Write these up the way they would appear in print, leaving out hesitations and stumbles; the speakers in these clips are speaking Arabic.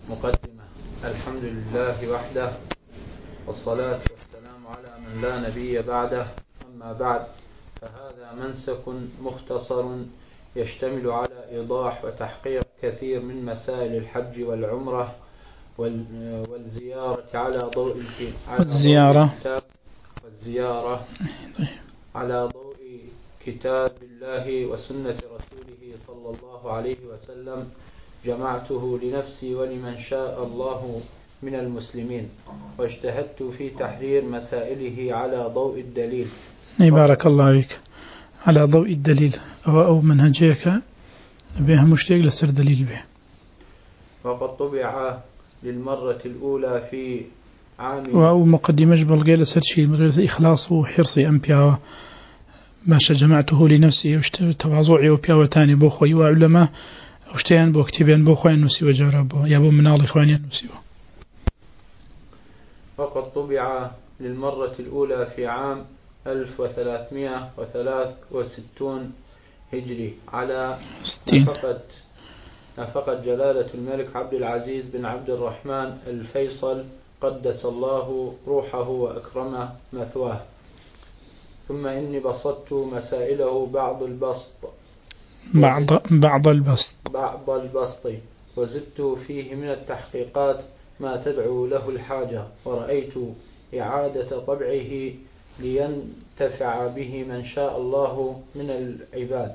مقدمة. الحمد لله وحده، والصلاة والسلام على من لا نبي بعده. أما بعد، فهذا منسك مختصر يشتمل على إيضاح وتحقيق كثير من مسائل الحج والعمرة والزيارة على ضوء على ضوء كتاب الله وسنة رسوله صلى الله عليه وسلم. جمعته لنفسي ولمن شاء الله من المسلمين، واجتهدت في تحرير مسائله على ضوء الدليل. بارك الله فيك. على ضوء الدليل أو منهجيك بها مشتاق لسر دليل به. وقد طبع للمرة الأولى في عام أو مقدمة جبل قيل سر شيء من إخلاص وحرصي أمبيا ما جمعته لنفسي وتواضعي وبيا تاني بوخوي وعلماء وشتيان بو كتبين بو خوين نفسي وجربوا يا بو منال إخواني نفسي. وقد طبع للمرة الأولى في عام 1363 هجري على نفقة جلالة الملك عبد العزيز بن عبد الرحمن الفيصل قدس الله روحه وأكرمه مثواه. ثم إني بسطت مسائله بعض البسط وزدت فيه من التحقيقات ما تدعو له الحاجة، ورأيت إعادة طبعه لينتفع به من شاء الله من العباد،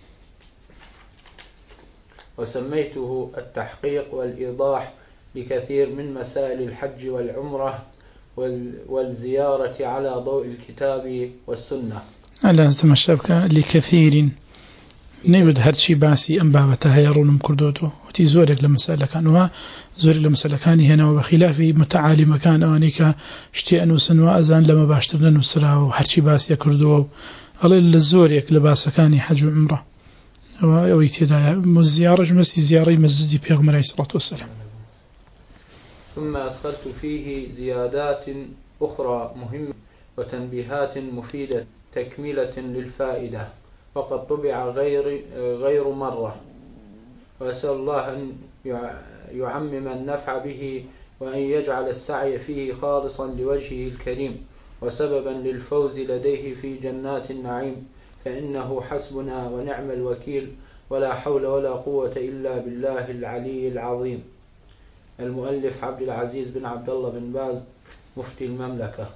وسميته التحقيق والإيضاح لكثير من مسائل الحج والعمرة والزيارة على ضوء الكتاب والسنة. ألا تمشبك لكثير نيود هرشي باسي أنبابتها يرون كردوتو وتي زورك لمسألة كانوا زورك لمسألة كاني هنا وبخلافي متعالي مكان أوانيك اشتئن وسنوا أزان لما باشتغلن وسرا وهرشي باسي كردو الله للزورك لباسا كاني حج وعمره ويتدايا والزيارة جمسي زيارة مسجد بيغمر عليه الصلاة والسلام. ثم أدخلت فيه زيادات أخرى مهمة وتنبيهات مفيدة تكملة للفائدة، وقد طبع غير مرة، وأسأل الله أن يعمم النفع به، وأن يجعل السعي فيه خالصا لوجهه الكريم وسببا للفوز لديه في جنات النعيم، فإنه حسبنا ونعم الوكيل، ولا حول ولا قوة إلا بالله العلي العظيم. المؤلف عبد العزيز بن عبد الله بن باز، مفتي المملكة.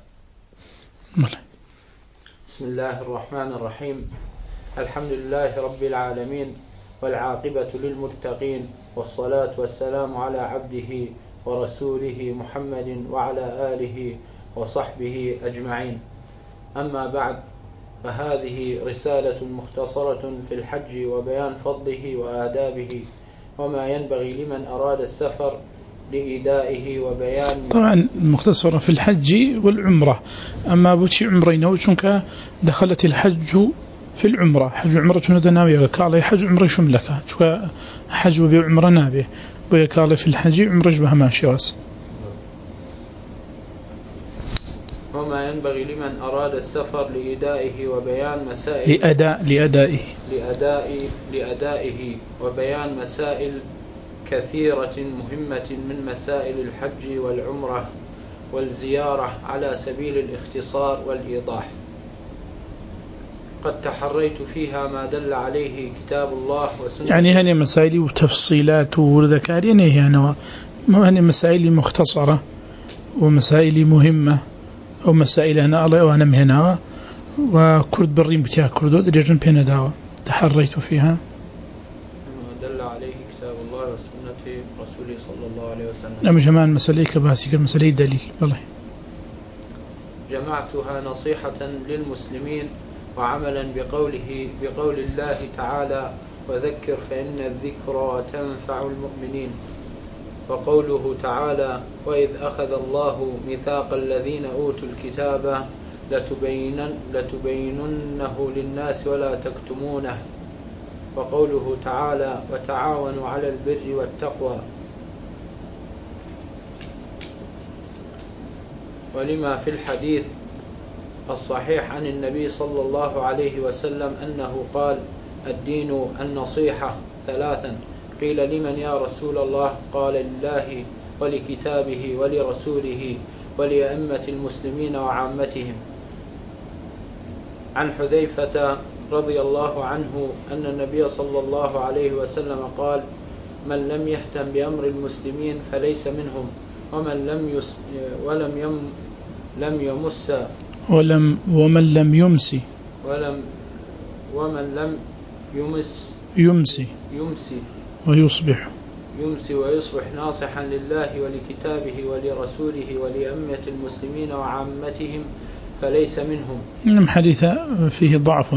بسم الله الرحمن الرحيم. الحمد لله رب العالمين، والعاقبة للمتقين، والصلاة والسلام على عبده ورسوله محمد وعلى آله وصحبه أجمعين. أما بعد، فهذه رسالة مختصرة في الحج وبيان فضله وآدابه وما ينبغي لمن أراد السفر لإيدائه وبيان. طبعا مختصرة في الحج والعمرة. أما بوشي عمرين وشنك دخلت الحج في العمرة، حج عمرة ندناوي لك على حج عمرة شملك شو حج وبعمرة نابه ويكالي في الحج عمرة جبها ماشي واس. وما ينبغي لمن أراد السفر لإيدائه وبيان مسائل لأدائه وبيان مسائل كثيرة مهمة من مسائل الحج والعمرة والزيارة على سبيل الاختصار والإيضاح. قد تحريت فيها ما دل عليه كتاب الله وسنة. يعني هني مسائل وتفصيلات وذكارين يعني ما هني مسائل مختصرة ومسائل مهمة أو مسائل أنا الله وأنا مهنا وكرد بريم بتاع كردود رجل بين دعوة تحريت فيها ما دل عليه كتاب الله وسنة رسوله صلى الله عليه وسلم. نعم جماعة مسألة كباسيك المسألة دليل والله. جمعتها نصيحة للمسلمين وعملا بقول الله تعالى: وذكر فإن الذكرى تنفع المؤمنين. وقوله تعالى: وإذ أخذ الله ميثاق الذين أوتوا الكتاب لتبيننه للناس ولا تكتمونه. وقوله تعالى: وتعاونوا على البر والتقوى. ولما في الحديث الصحيح عن النبي صلى الله عليه وسلم أنه قال: الدين النصيحة ثلاثا: قيل لمن يا رسول الله؟ قال لله ولكتابه ولرسوله ولأئمة المسلمين وعامتهم. عن حذيفة رضي الله عنه أن النبي صلى الله عليه وسلم قال: من لم يهتم بأمر المسلمين فليس منهم، ومن لم يمسي ويصبح ناصحا لله ولكتابه ولرسوله ولأئمة المسلمين وعامتهم فليس منهم. حديث فيه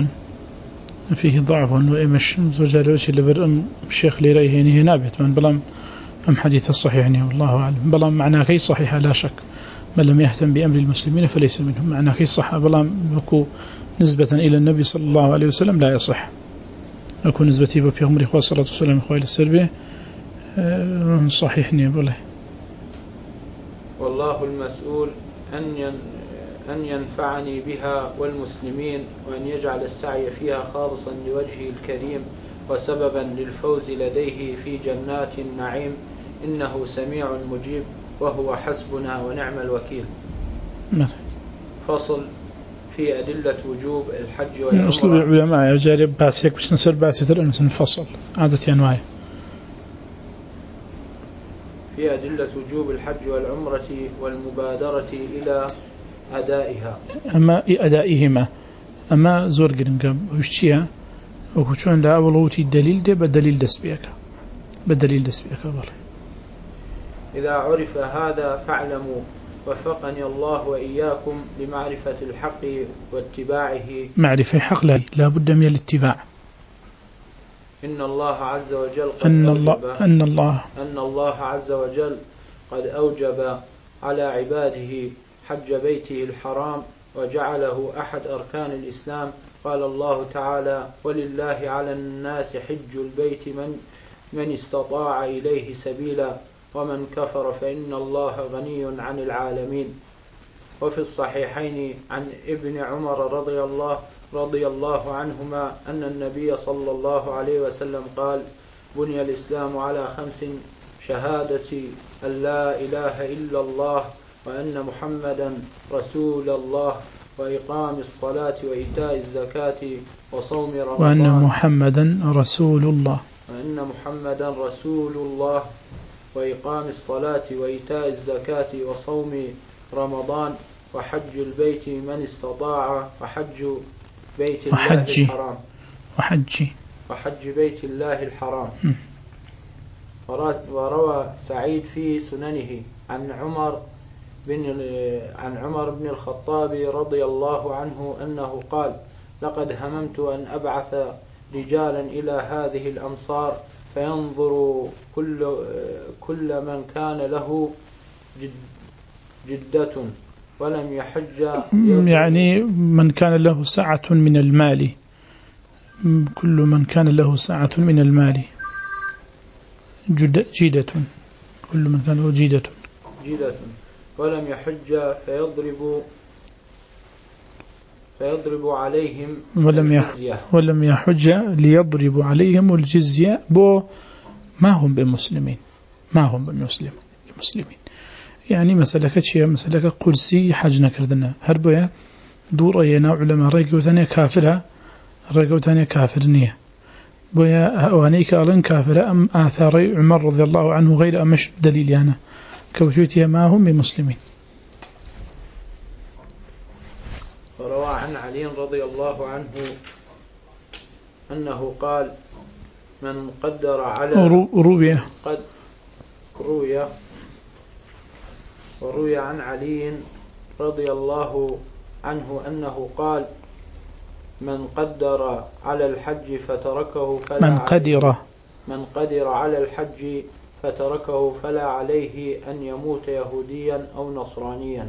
ضعف وإمش زوجالوش اللي برأم الشيخ ليريه هنا نابت من بلام أم حديث الصحيح والله أعلم. بلام معناه كي صحيح لا شك، من لم يهتم بأمر المسلمين فليس منهم، معناه كي صح. بلام يكون نسبة إلى النبي صلى الله عليه وسلم لا يصح، يكون نسبتي بفي عمره صلى الله عليه وسلم إخوائي السربي صحيح نيبله. والله المسؤول أن ينفعني بها والمسلمين، وأن يجعل السعي فيها خالصا لوجهه الكريم وسببا للفوز لديه في جنات النعيم، إنه سميع مجيب وهو حسبنا ونعم الوكيل. فصل في أدلة وجوب الحج والعمرة. أسلوب العلماء جارب باسيك باش نسر باسيتر أنس نفصل عادة أنواع. في أدلة وجوب الحج والعمرة والمبادرة إلى أدائها. أما أدائهما أما زور قرنقام ويشتيها وكشون لا أولوتي الدليل ده بدليل دسبيك بالله. إذا عرف هذا فاعلموا وفقني الله وإياكم لمعرفة الحق واتباعه. معرفة حق لا بد من الاتباع. إن الله عز وجل قد أوجب على عباده حج بيته الحرام وجعله أحد أركان الإسلام. قال الله تعالى: ولله على الناس حج البيت من استطاع إليه سبيلا ومن كفر فإن الله غني عن العالمين. وفي الصحيحين عن ابن عمر رضي الله عنهما أن النبي صلى الله عليه وسلم قال: بني الإسلام على 5: شهادة أن لا إله إلا الله وأن محمدا رسول الله وإقام الصلاة وإيتاء الزكاة وصوم رمضان. وأن محمدا رسول الله وإقام الصلاة وإيتاء الزكاة وصوم رمضان وحج البيت من استطاع وحج بيت الله الحرام وحج بيت الله الحرام. وروى سعيد في سننه عن عمر بن الخطاب رضي الله عنه أنه قال: لقد هممت أن أبعث رجالا إلى هذه الأمصار فينظر كل من كان له جدة ولم يحج، يعني من كان له سعة من المال، كل من كان له سعة من المال جيدة، كل من كان له جيدة ولم يحج فيضرب عليهم الجزية. ولم يحج ليضرب عليهم الجزية ما هم بمسلمين. يعني مسألة قرسي حج نكردنا هربويا دور أينا علماء رأيقوا ثانية كافرة رأيقوا ثانية كافرنية بويا وانيك ألن كافرة أم آثار عمر رضي الله عنه غير أمش دليل يعني كوشوتها ما هم بمسلمين. وروى عن علي رضي الله عنه أنه قال: من قدر على وروي عن علي رضي الله عنه أنه قال: من قدر على الحج فتركه فلا عليه أن يموت يهوديا أو نصرانيا.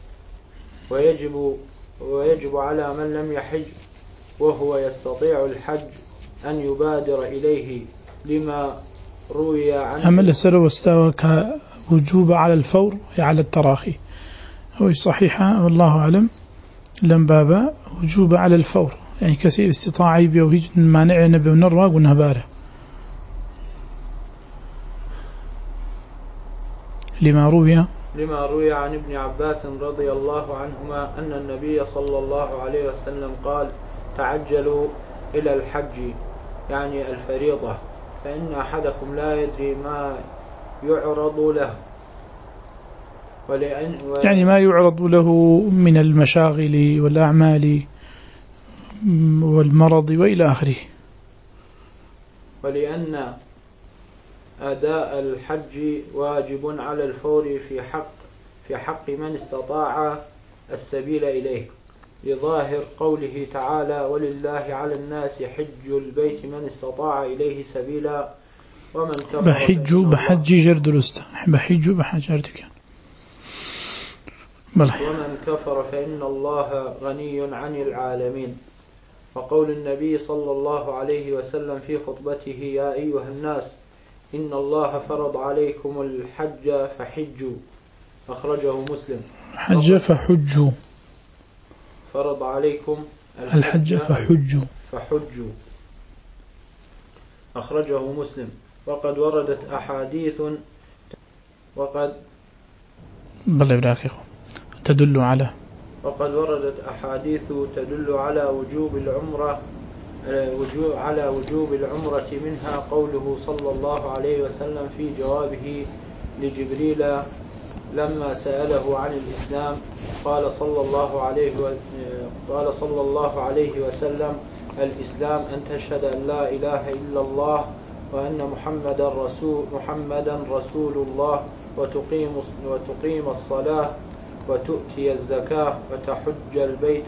ويجب على من لم يحج وهو يستطيع الحج أن يبادر إليه لما روي عنه. أما السر واستوى وجوب على الفور على التراخي هو صحيحة والله أعلم. لم بابا وجوب على الفور يعني كثير استطاعي بيوهيج مانع نبي ونرواق ونهباره لما روي عن ابن عباس رضي الله عنهما أن النبي صلى الله عليه وسلم قال: تعجلوا إلى الحج، يعني الفريضة، فإن أحدكم لا يدري ما يعرض له. يعني ما يعرض له من المشاغل والأعمال والمرض وإلى آخره. ولأن أداء الحج واجب على الفور في حق من استطاع السبيل إليه، لظاهر قوله تعالى: ولله على الناس حج البيت من استطاع إليه سبيلا ومن كفر فإن الله غني عن العالمين. وقول النبي صلى الله عليه وسلم في خطبته: يا أيها الناس إن الله فرض عليكم الحج فحجوا، أخرجه مسلم. فرض عليكم الحج فحجوا، أخرجه مسلم. وقد وردت أحاديث تدل على وجوب العمرة، منها قوله صلى الله عليه وسلم في جوابه لجبريل لما سأله عن الإسلام، قال صلى الله عليه وسلم: الإسلام أن تشهد أن لا إله إلا الله وأن محمدا رسول الله، وتقيم الصلاة، وتؤتي الزكاة، وتحج البيت،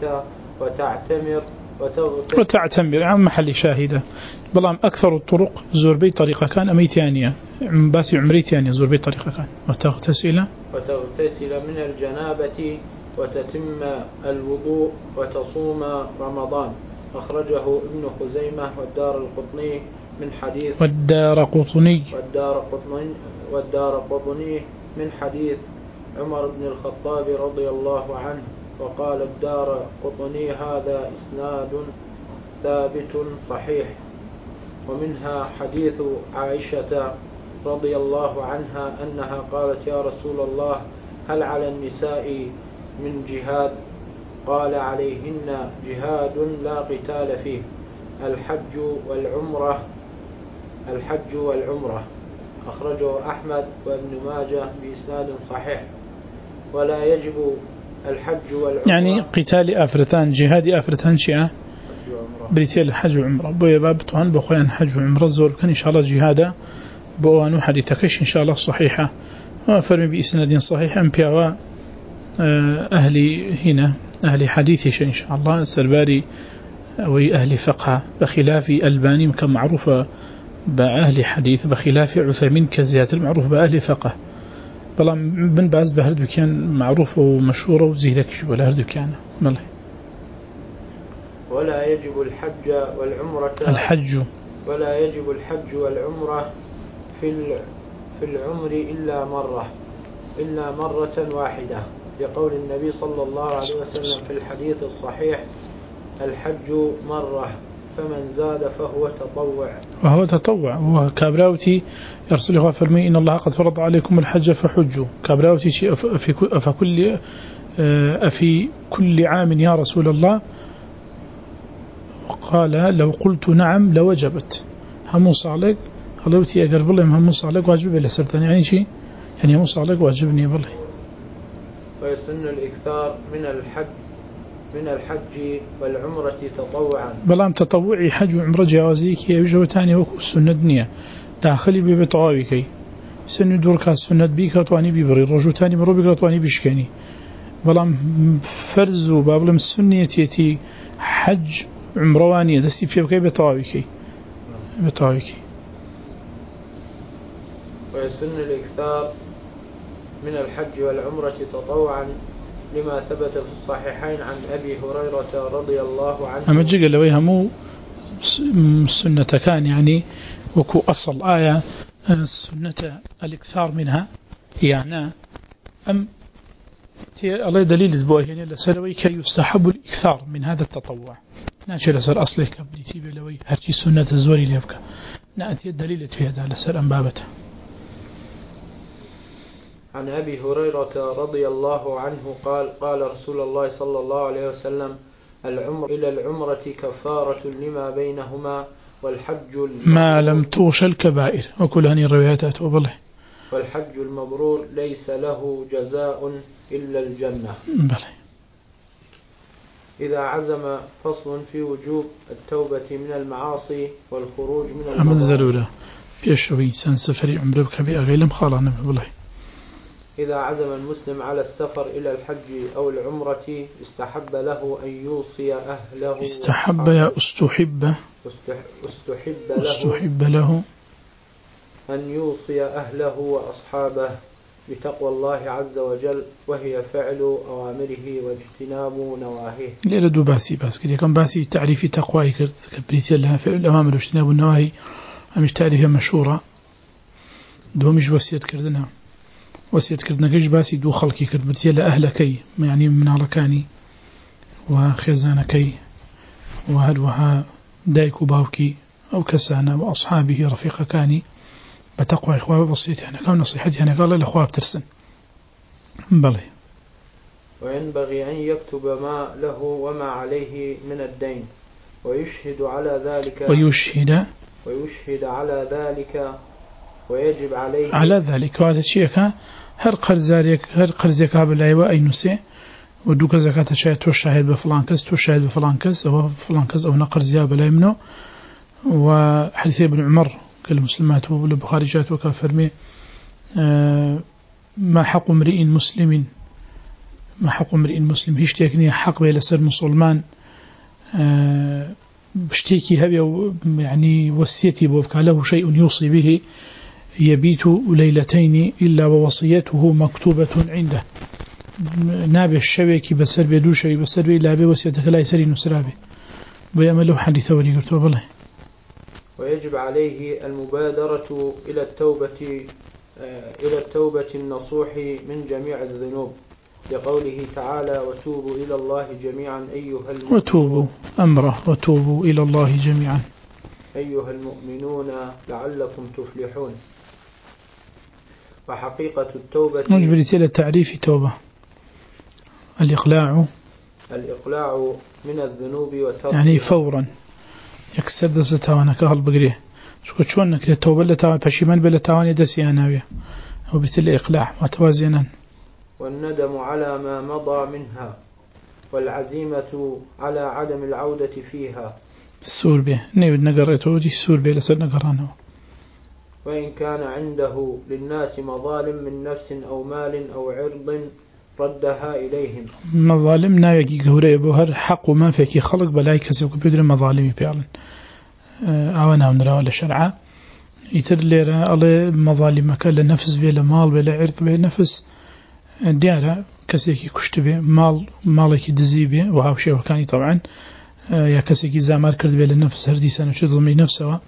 وتعتمر عن محل شاهدة. بلام أكثر الطرق زور بي طريقة كان أمي ثانية باسي عمري ثانية زور بي طريقة كان وتغتسل من الجنابة، وتتم الوضوء، وتصوم رمضان. أخرجه ابن خزيمة والدار قطني من حديث عمر بن الخطاب رضي الله عنه. وقال الدار قطني: هذا إسناد ثابت صحيح. ومنها حديث عائشة رضي الله عنها أنها قالت: يا رسول الله، هل على النساء من جهاد؟ قال: عليهن جهاد لا قتال فيه، الحج والعمرة. أخرجه أحمد وابن ماجه بإسناد صحيح. ولا يجب الحج والعمرة، يعني قتال أفرتان جهاد أفرتان شيئا بريتيل الحج والعمرة بويا بابتوان بخوان حج وعمرة زور كان إن شاء الله جهادا بوانو حديثكش إن شاء الله صحيحة. وفرمي بإسناد صحيح أمبياوا أهل حديث إن شاء الله سرباري وأهل فقه، بخلاف الباني كم معروفة بأهل حديث، بخلاف عثيمين كزيادة المعروف بأهل فقه. بلا من بعض بهردو كان معروف ومشهور وزيلك ولا هردو كان ملي. ولا يجب الحج والعمرة في العمر إلا مرة واحدة، لقول النبي صلى الله عليه وسلم في الحديث الصحيح: الحج مرة، فمن زاد فهو تطوع. وكابراوتي يرسل الله فرمي: إن الله قد فرض عليكم الحج فحجوا. كابراوتي أفي كل عام يا رسول الله؟ وقال: لو قلت نعم لوجبت. هموص عليك قالوتي أقرب الله هموص عليك واجب إلى سرطان، يعني شيء يعني هموص عليك واجبني بالله. ويسن الإكثار من الحج والعمرة تطوعا. بلام تطوعي حج وعمرة جوازيك يوجه تاني وكو السنة دنيا داخلي ببطواويكي سن دورك السنة بيك رتواني ببري رجو تاني مروبك رتواني بشكاني. بلام فرز وبابلم السنة يتي حج عمروانية دستي فيها بكي بطواويكي. ويسن الإكثار من الحج والعمرة تطوعا لما ثبت في الصحيحين عن أبي هريرة رضي الله عنه. أما جيجا لويها مو السنة كان يعني وكو أصل آية السنة الإكثار منها يعني أم الله دليل ذبوه يعني لسلوي كي يستحب الإكثار من هذا التطوع ناشي لسر أصله قبل يتيب لوي هرشي السنة الزوري ليبكى نأتي الدليل في هذا لسر أنبابته. عن أبي هريرة رضي الله عنه قال قال رسول الله صلى الله عليه وسلم العمر إلى العمرة كفارة لما بينهما والحج ما لم توش الكبائر وكل هذه الروايات وبله والحج المبرور ليس له جزاء إلا الجنة بله. إذا عزم فصل في وجوب التوبة من المعاصي والخروج من أما الزرورة في الشوي سنسفري عمرك بأغيلم خالنا بله. إذا عزم المسلم على السفر إلى الحج أو العمرة استحب له أن يوصي أهله استحب يا استحب له أن يوصي أهله وأصحابه بتقوى الله عز وجل وهي فعل أوامره واجتناب نواهيه. ليلة دو باسي كده كان باسي تعريف تقوى كبريتي لها فعل الأوامر واجتناب النواهي مش تعريفها مشهورة دو مش وصية كردنا وصية كردنا كيش باسي دو خلقي كربتي لأهلكي يعني من علكاني وخزانكي وهلوها دايك وباوكي أو كسانا وأصحابه رفيق كاني بتقوى إخوة بسيطة أنا كان نصيحتي أنا قال الأخوة بترسن بلي. وينبغي أن يكتب ما له وما عليه من الدين ويشهد على ذلك ويجب عليه على ذلك وهذا الشيء هر قرزك بالله أي نسي ودوك زكاة شيء توشهد بفلان كس أو نقر زيابة لا يمنه. وحديث ابن عمر كالمسلمات والبخاري جاءت وكافرمي ما حق امرئ مسلم هيش تيكني حق بيلا سر مسلمان بشتيكي هبي يعني وصيتي بوبك له شيء يوصي به يبيت ليلتين إلا ووصيته مكتوبة عنده نابي الشبكي بسر بيدو شيء بسر بي إلا بوصيتك لا يسري نسرابي ويأمله حديث ولي قلت والله. ويجب عليه المبادرة إلى التوبة النصوح من جميع الذنوب لقوله تعالى وتوبوا إلى الله جميعا وتوبوا إلى الله جميعا أيها المؤمنون لعلكم تفلحون. وحقيقة التوبة نجبرت إلى تعريف توبة الإقلاع من الذنوب وتركها يعني فورا يكسر دستاوانا كهل بقريه شون نكره توبه لتاوان بشيمان بلتاوان يدسي اناويه او بتل اقلاع وتوازنا والندم على ما مضى منها والعزيمة على عدم العودة فيها السور به نيود نقرأته دي السور به لسر نقرانه. وإن كان عنده للناس مظالم من نفس أو مال أو عرض ردها إليهم. مظالم نايقي قهوري بوهر حق ما فيكي خلق بلاي كسب كبير مظالمي فعلا أوانا ونرى ولا شرعة يتر ليرا الله مظالمك لنفس بلا مال بلا عرض بلا نفس ديارة كسيكي كشت به مالك دزي به وهاو شيء وكاني طبعا يا كسيكي زامار كرد بلا نفس هردي سنة شو ضمي نفسه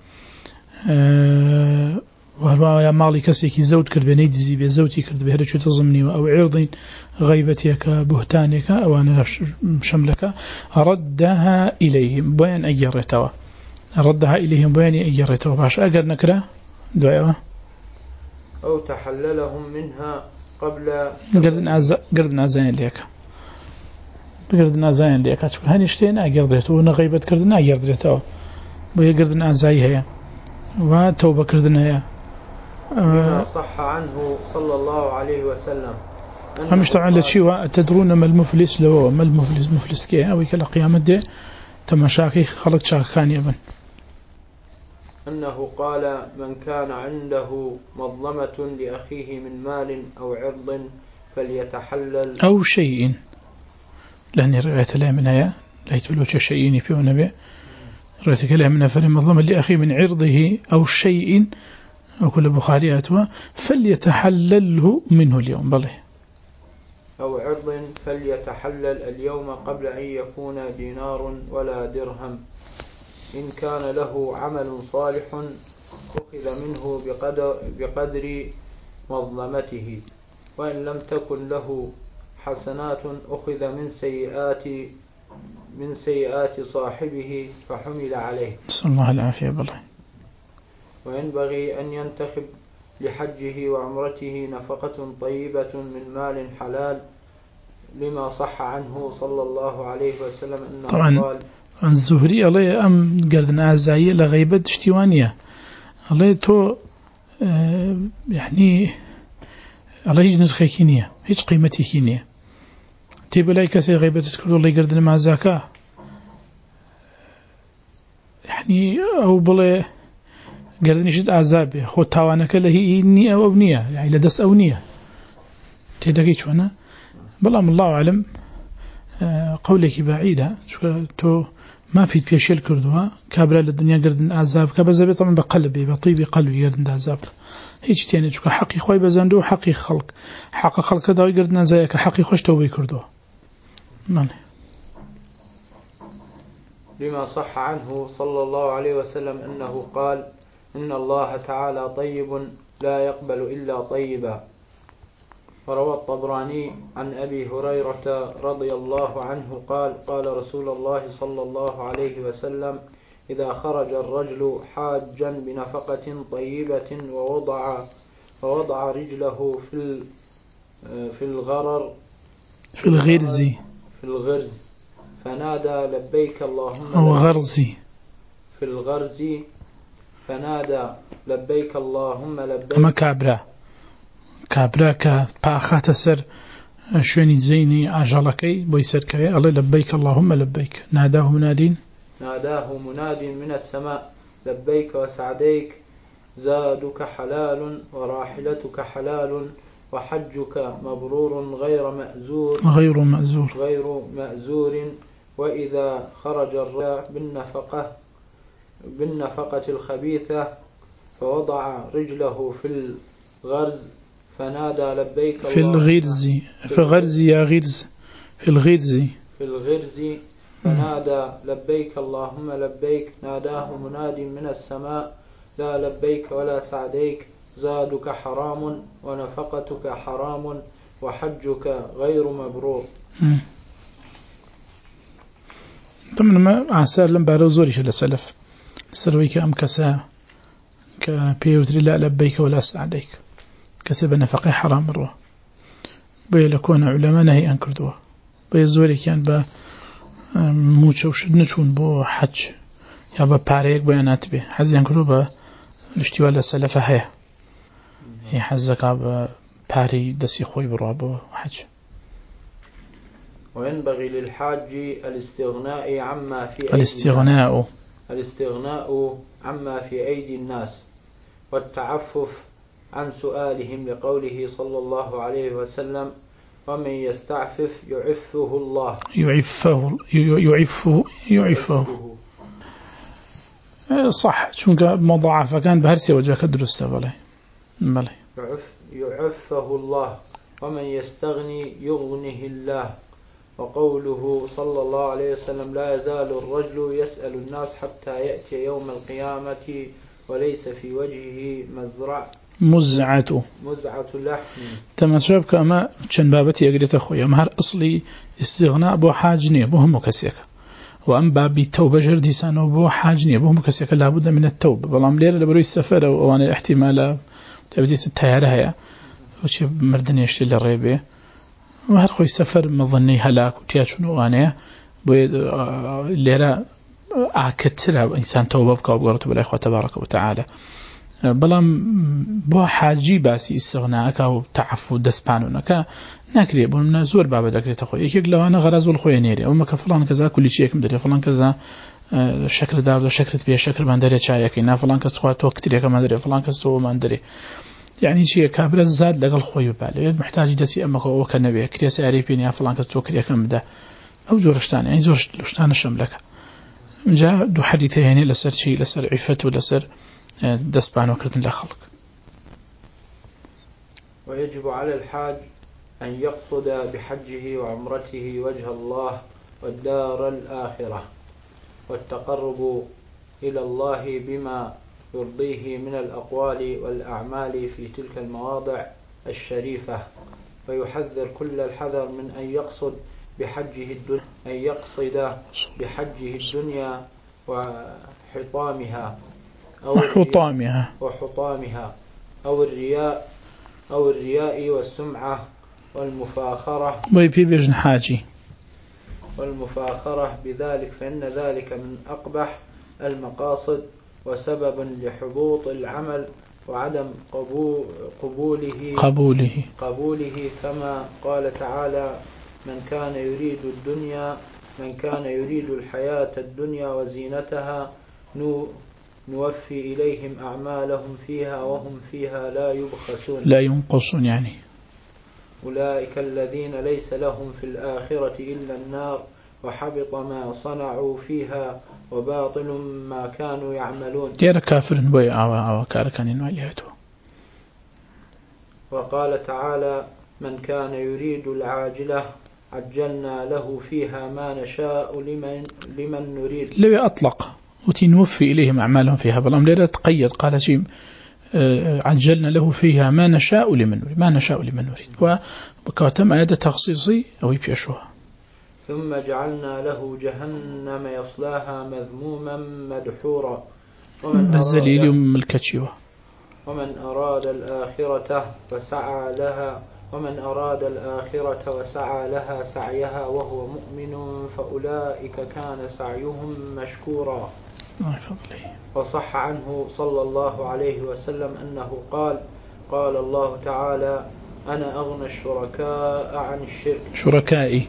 وهو يا مالي كسيكي زود كرد بني دزي به زوتي كرد به هرشو تضمني أو عرض غيبتك بهتانك أو أنا شملك ردها إليهم بيان أجرتوا ردها إليهم بيان أجرتوا باش أقر نكره دعوة أو تحللهم منها قبل قردنا زين ليك هنشتين أجردته ونغيبة كردنا أجردته ويقردنا زيها وتوبة كردنا بما صح عنه صلى الله عليه وسلم همش طبعا لتشيوا تدرون ما المفلس لو ما المفلس كي أو كلا قيامة دي تمشاكي خلق شاكان يبن أنه قال من كان عنده مظلمة لأخيه من مال أو عرض فليتحلل أو شيء لأن رأية لا منها لا يتولوش شيئين في النبي رأية كلام منها فلمظلمة لأخيه من عرضه أو شيء وكل بخارياتها فليتحلله منه اليوم بله أو عرض فليتحلل اليوم قبل أن يكون دينار ولا درهم إن كان له عمل صالح أخذ منه بقدر مظلمته وإن لم تكن له حسنات أخذ من سيئات صاحبه فحمل عليه. صلى الله العافية بالله. وينبغي أن ينتخب لحجه وعمرته نفقة طيبة من مال حلال، لما صح عنه صلى الله عليه وسلم أنه طبعا قال الزهري الله أم قردنا أعزائي لغيبة اشتوانية الله تو يعني الله يجي نرخيكي نية هيج قيمتي نية تيب لاي كسي غيبة تذكر الله يقردنا مع الزكاة يعني أو بلا قردني شد عذابه خو تاوانك له نية أو نية يعني لدس أو نية تيدقي شو أنا بلا من الله أعلم قولك بعيدة تو ما في بيشيل كردوها كابلا للدنيا قردن عذاب كابزابي طبعا بقلبي بطيبي قلبي قردن عذاب هیچ تیانی چون حقی خوای بزندو حقی حق خلق داوی گردن زای که حقی خوش توبه کردو نعم لما صح عنه صلى الله عليه وسلم أنه قال إن الله تعالى طيب لا يقبل إلا طيبا. وروى الطبراني عن أبي هريرة رضي الله عنه قال قال رسول الله صلى الله عليه وسلم إذا خرج الرجل حاجا بنفقة طيبة ووضع رجله في الغرز فنادى لبيك اللهم أو غرزي في الغرز فنادى لبيك اللهم لبيك أما كابرا كباخات سر شوني زيني عجلكي بيسركي الله لبيك اللهم لبيك ناداه مناد من السماء لبيك وسعديك زادك حلال وراحلتك حلال وحجك مبرور غير مأزور. وإذا خرج الرجل بالنفقة الخبيثة فوضع رجله في الغرز فنادى لبيك في الغرز فنادى لبيك اللهم لبيك ناداه مناد من السماء لا لبيك ولا سعديك زادك حرام ونفقتك حرام وحجك غير مبرور. طبعا ما عسار لم بارو زوري شل سلف سرويك أم كسا كبيوتري لا لبيك ولا سعديك كسب نفقه حرام مروه بيلكون علماء نهي أنكردوه بيزوري كان با موچو شد نچون بو حج یا با پارەیەک بۆ یانات بێ حەزیان کردو بە لشتیوە لە سەلەفە هەیە هی حەزەکا بە پارەی دەستی خۆی بڕوا بۆ حج. وينبغي للحاج الاستغناء عما في أيدي الناس والتعفف عن سؤالهم لقوله صلى الله عليه وسلم ومن يستعفف يعفه الله يعفه صح چونك مضاعفة كان بهرسي وجهك درسته بلي يعفه الله ومن يستغني يغنه الله. وقوله صلى الله عليه وسلم لا يزال الرجل يسأل الناس حتى يأتي يوم القيامة وليس في وجهه مزعة لحم. تمام كما كان بابتي أقريت أخويا مهر أصلي استغناء بو حاجني بهم كسيك وأم بابي توبة جردي سانو بو حاجني بهم كسيك لابد من التوبة بلام ليلة لبروي السفر وأنا الاحتمال تبدي ستة هيا وشي مردني يشتي للريبة وهر خوي سفر مظني هلاك وتياشون وأنا ليلة أكتر إنسان توبة بك وبقرته بالإخوة تبارك وتعالى بلام بو حاجی باسی استغناءك او تعفو دسپانونك ناكري بو من زور بابا دكريت اخويا يك لو انا غرض والخويا نيري او مك فلان كذا كل شيء كم دري فلان كذا شكل دار شكل بيه شكل ما دري شايك نا فلان كسوا تو كتير كما دري فلان كسو ما دري يعني شيء كابر زاد لقى الخويا بالي محتاج دسي امك او كنبي كريس عريفين يا فلان كسو كريا كم ده او زورشتان يعني زورشتان شملك جاء دو حديثه يعني لسر شيء لسر عفته لسر دسبان وكرتن لخلق. ويجب على الحاج أن يقصد بحجه وعمرته وجه الله والدار الآخرة والتقرب إلى الله بما يرضيه من الأقوال والأعمال في تلك المواضع الشريفة ويحذر كل الحذر من أن يقصد بحجه الدنيا وحطامها أو الرياء والسمعة والمفاخرة بذلك، فإن ذلك من أقبح المقاصد وسبب لحبوط العمل وعدم قبوله كما قال تعالى: من كان يريد الحياة الدنيا وزينتها نوفي إليهم أعمالهم فيها وهم فيها لا ينقصون يعني أولئك الذين ليس لهم في الآخرة إلا النار وحبط ما صنعوا فيها وباطل ما كانوا يعملون. وقال تعالى: من كان يريد العاجلة عجلنا له فيها ما نشاء لمن نريد. لو أطلق وتنوفي إليهم أعمالهم فيها بالأمر لا تقيد، قال شيء عجلنا له فيها ما نشاء لمن نريد وكاتم آية تخصيصي أو يبيشوها. ثم جعلنا له جهنم يصلاها مذموما مدحورا ومن أراد الآخرة وسعى لها سعيها وهو مؤمن فأولئك كان سعيهم مشكورا. وصح عنه صلى الله عليه وسلم أنه قال الله تعالى: أنا أغنى الشركاء عن الشرك.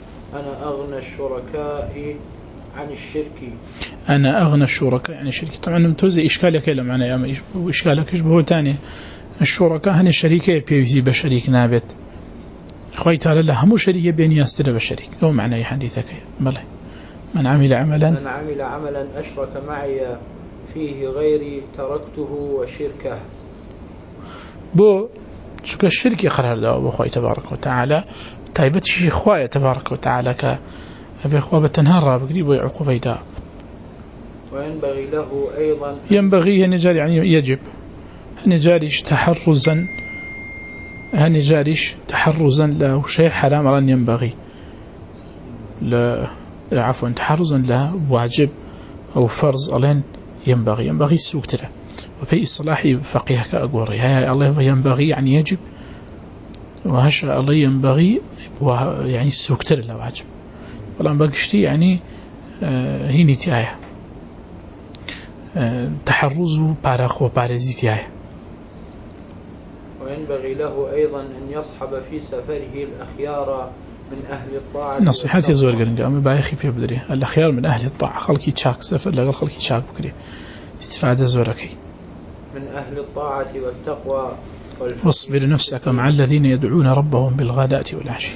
أنا أغنى الشركاء عن الشرك. طبعا متوزي إشكالك إلى معنى وإشكالك يشبهه تاني. الشركاء هن الشريكة بيوزي بشريك نابت خوي تعالى له مو شريك بين يستر بشريك لو معنى حديثك بلى. من عمل عملا أشرك معي فيه غيري تركته وشركه. شك الشرك يقرر له أبو خوي تبارك وتعالى تايبت شيء خوي تبارك وتعالى كأبي خوي بتنهار بقريب ويعقوب يدا. وينبغي له أيضا ينجاري يعني يجب هنجاريش تحرزا له شيء حرام أن ينبغي عفوا تحرزا له واجب أو فرض ألين ينبغي السوق ترى وفي إصلاح فقيه كأقوري هاي الله ينبغي يعني يجب وهشا الله ينبغي يعني السوق ترى له واجب والله بقشتي يعني هي نتاية تحرزه باراخ وبارزيتاية. وينبغي له أيضا أن يصحب في سفره الأخيار من أهل الطاعة. نصيحتي زور قرنجا أمي بايخي في بدري الأخيار من أهل الطاعة خلقي تشاك سفر لقل خلقي تشاك بكري استفادة زوركي من أهل الطاعة والتقوى. واصبر نفسك مع الذين يدعون ربهم بالغداة والعشي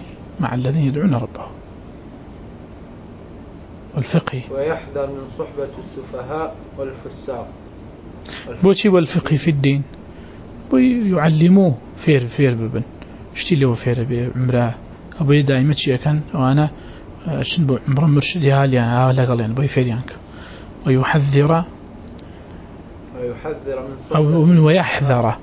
والفقه. ويحذر من صحبة السفهاء والفساق. بوشي والفقه في الدين ويعلموه فير ببن اشتي له فير بعمره أبوي دائما شيء كان وأنا شنو عمره مرشدي هاليا لا قالين بوي فيريانك ويحذر من أو من ويحذر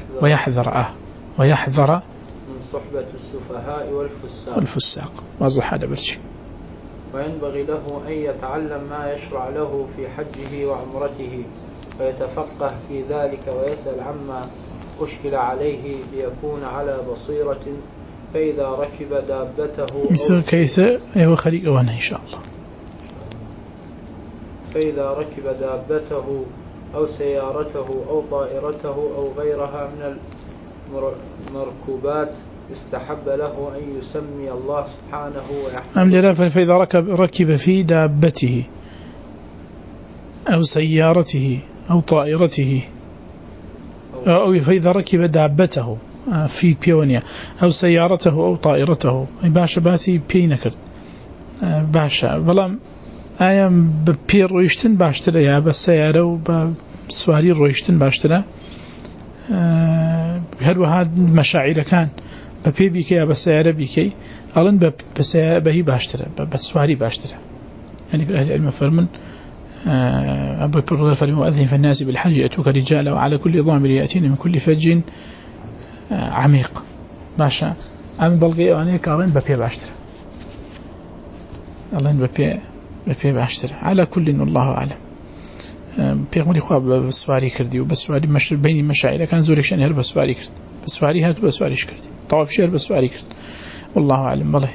من صحبة السفهاء والفساق واضح هذا برشي. وينبغي له أن يتعلم ما يشرع له في حجه وعمرته ويتفقه في ذلك ويسأل عما أشكل عليه ليكون على بصيرة. فإذا ركب دابته مثل كيس أيوة خليق وانا إن شاء الله. فإذا ركب دابته أو سيارته أو طائرته أو غيرها من المركوبات استحب له أن يسمي الله سبحانه ويحمده. فإذا ركب في دابته أو سيارته أو طائرته أو فإذا ركب دابته في بيونيا أو سيارته أو طائرته باشا باسي بينكر باشا بلام أيام ببير رويشتن باشتري يا بالسيارة وبسواري رويشتن باشتري هل هذا مشاعر كان ببي بيكي يا بالسيارة بيكي ألن بسيارة بهي باشتري بسواري باشتري يعني أهل العلم فرمن أبو بردر فالمؤذن في الناس بالحج يأتوك رجالا وعلى كل ضامر يأتين من كل فج عميق باشا أم بلغي أني كارين ببي باشتري ألين ببي باشتري على كل الله أعلم. پێغمبەری خوا بەسواری کردی و بەسواری مەشر بینی مەشاعرە کان زۆرێکشان هەر بەسواری کرد بەسواری هات بەسواریش کردی طواف شهر بەسواری کرد والله أعلم. بله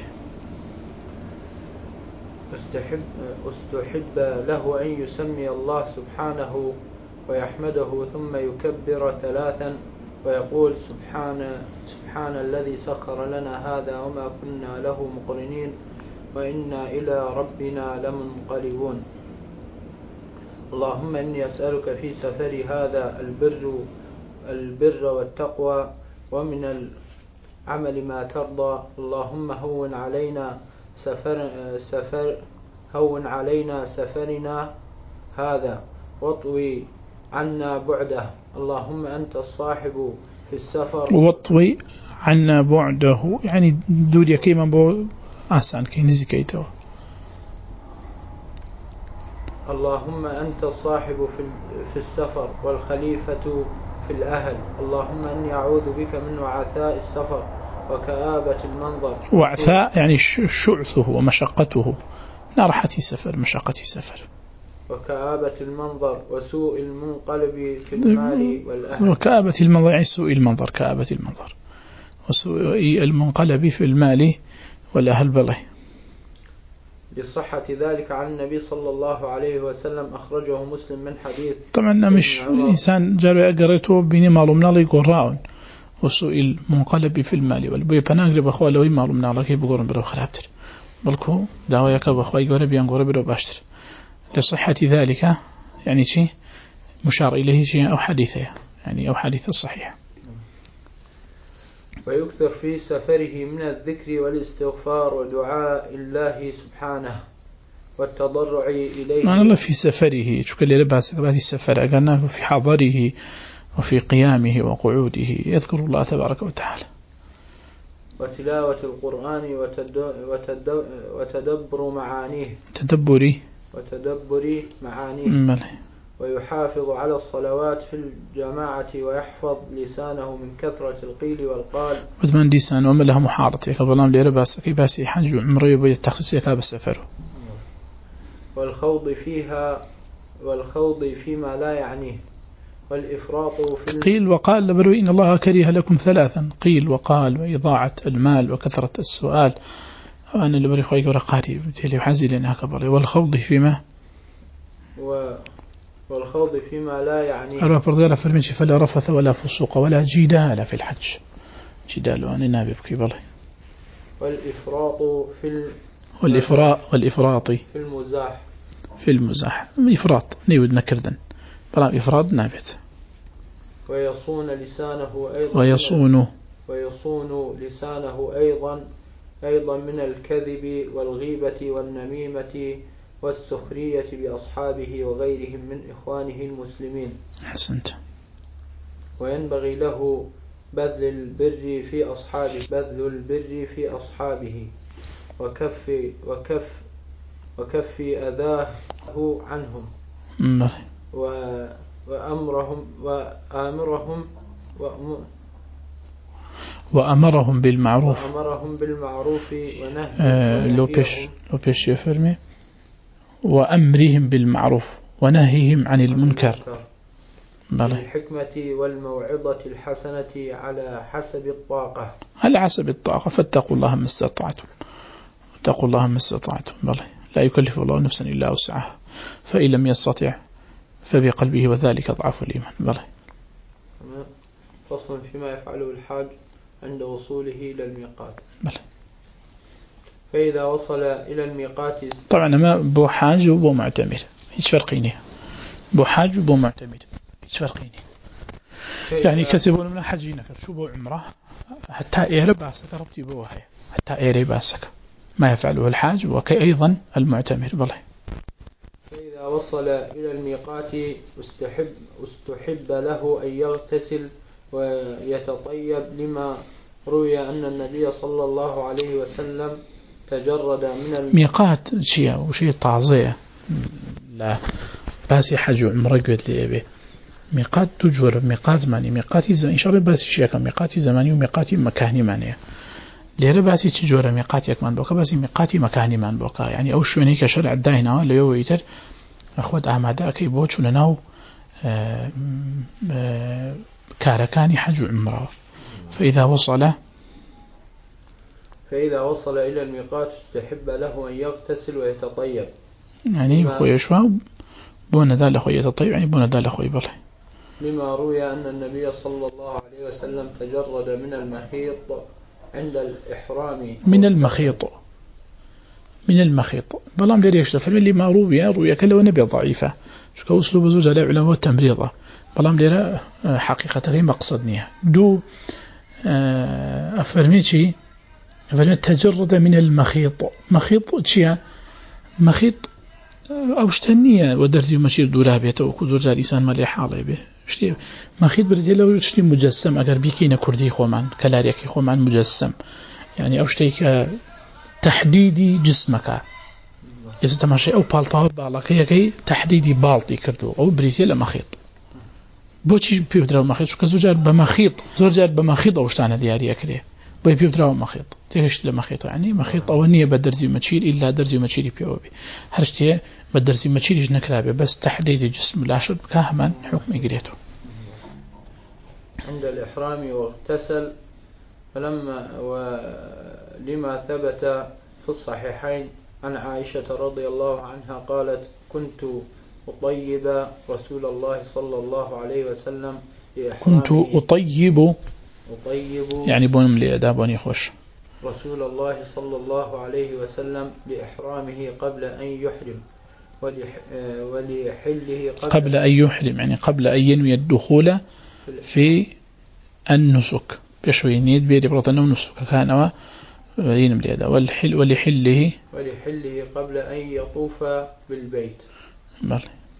استحب له أن يسمي الله سبحانه ويحمده ثم يكبر 3 ويقول سبحان الذي سخر لنا هذا وما كنا له مقرنين وإنا إلى ربنا لمنقلبون. اللهم إني أسألك في سفر هذا البر والتقوى ومن العمل ما ترضى. اللهم هون علينا سفرنا هذا واطوي عنا بعده. اللهم أنت الصاحب في السفر واطوي عنا بعده يعني دوري كيما بو آسان كي نزكيته. اللهم أنت الصاحب في السفر والخليفة في الأهل. اللهم أني أعوذ بك من وعثاء السفر وكآبة المنظر. وعثاء يعني شعثه ومشقته، نارحة سفر مشقة سفر. وكآبة المنظر وسوء المنقلب في المال والأهل. وكآبة المنظر يعني سوء المنظر، كآبة المنظر وسوء المنقلب في المال والأهل. بله لصحة ذلك عن النبي صلى الله عليه وسلم أخرجه مسلم من حديث. طبعا مش إنسان جاري أقريته بيني معلوم نالي قراء وسوء المنقلب في المال والبي بناقرب أخوة لوي معلوم نالي كي بقولن برو خرابتر بلكو دعويك بأخوة يقول بيان قول برو باشتر. لصحة ذلك يعني شيء مشار إليه شيء أو حديثه يعني أو حديث الصحيح. ويكثر في سفره من الذكر والاستغفار ودعاء الله سبحانه والتضرع إليه. معنى الله في سفره شو كل لباس السفر قلنا في حضره وفي قيامه وقعوده يذكر الله تبارك وتعالى. وتلاوة القرآن وتدبر معانيه. وتدبر معانيه. ويحافظ على الصلوات في الجماعة ويحفظ لسانه من كثرة القيل والقال. وثمان لسان وما لها محاضرة كبلام ليرى باس كي باسي حنج عمره يبي التخصيص يكاب السفر. والخوض فيما لا يعنيه والإفراط في قيل وقال لبرو إن الله كره لكم 3 قيل وقال وإضاعة المال وكثرة السؤال. وأنا اللي بري خوي قاري بتلي حزي لنا كبر والخوض فيما لا يعني. أروى برضيلا فرميش فلا رفث ولا فسوق ولا جدال في الحج. جدال وأنا نابي بكي بالله. والإفراط في المزاح إفراط نيود نكردن بلا إفراط نابت. ويصون لسانه أيضا من الكذب والغيبة والنميمة والسخرية بأصحابه وغيرهم من إخوانه المسلمين. حسنت. وينبغي له بذل البر في أصحابه وكف أذاه عنهم وأمرهم بالمعروف ونهيهم لو بيش يفرمي وأمرهم بالمعروف ونهيهم عن المنكر بالحكمة والموعظة الحسنة على حسب الطاقة. فاتقوا الله ما استطعتم. بله لا يكلف الله نفسا إلا وسعها فإن لم يستطع فبقلبه وذلك ضعف الإيمان. بله. فصل فيما يفعله الحاج عند وصوله إلى الميقات. بله. فإذا وصل إلى الميقات طبعا ما بو حاج وبو معتمر هيش فرقيني بو حاج وبو معتمر هيش فرقيني يعني كسبون من حجينك شو بو عمره حتى إيري باسك ربطي بوهي حتى إيري باسك ما يفعله الحاج وكي أيضا المعتمر. بله. فإذا وصل إلى الميقات استحب له أن يغتسل ويتطيب لما روي أن النبي صلى الله عليه وسلم تجرد من ميقات شيء تعظية لا باسي حج عمره قلت لي أبي ميقات تجور ميقات ماني ميقاتي إن شاء الله باسي شيء كم ميقاتي زماني وميقاتي مكاني مانية ليرة باسي تجور ميقاتي كمان بوكا باسي ميقاتي مكاني مان بوكا يعني أو شو هنيك شرع الداهنا لو يتر أخوات أعماداكي بوچون ناو كاركاني حج عمره فإذا وصل إلى الميقات استحب له أن يغتسل ويتطيب يعني خويا شو بونا دال خويا يتطيب يعني بونا دال خويا بله لما روي أن النبي صلى الله عليه وسلم تجرد من المخيط عند الإحرام من المخيط بلام ليش تفهم اللي ما روي كله نبي ضعيفة شو أسلوب زوج على علماء التمريضة بلام ليرة حقيقة غير مقصدنيها دو أفرميتي تجرد من المخيط مخيط شيء مخيط أوشتنية ودرزي مشير دولابيته وكذور جال إنسان مالي حاله به شتي مخيط بردي لو شتي مجسم أجر بيكينا كردي خومان كلاريكي خومان مجسم يعني أوشتيك تحديدي جسمك إذا تماشي أو بالطاو بالكي تحديدي بالطي كردو أو بريتي لمخيط بوشي بيودرا المخيط شو كزوجار بمخيط زوجار بمخيط أوشتانا دياري أكله بيودرا المخيط تيش لمخيط يعني مخيط أولنية بدرزي متشير إلا درزي متشيري بيوبي هرشتيه بدرزي متشيري نكرابه بس تحديد جسم العشر بكاهما حكم إجريته عند الإحرام واغتسل ولما ثبت في الصحيحين عن عائشة رضي الله عنها قالت كنت أطيب رسول الله صلى الله عليه وسلم كنت أطيب يعني بونم لأدابوني خوش رسول الله صلى الله عليه وسلم لإحرامه قبل أن يحرم ولحله قبل أن يحرم يعني قبل أن ينوي الدخول في النسك بشوي نيد بيري برطنا ونسك كان وينم لهذا ولحله قبل أن يطوف بالبيت بل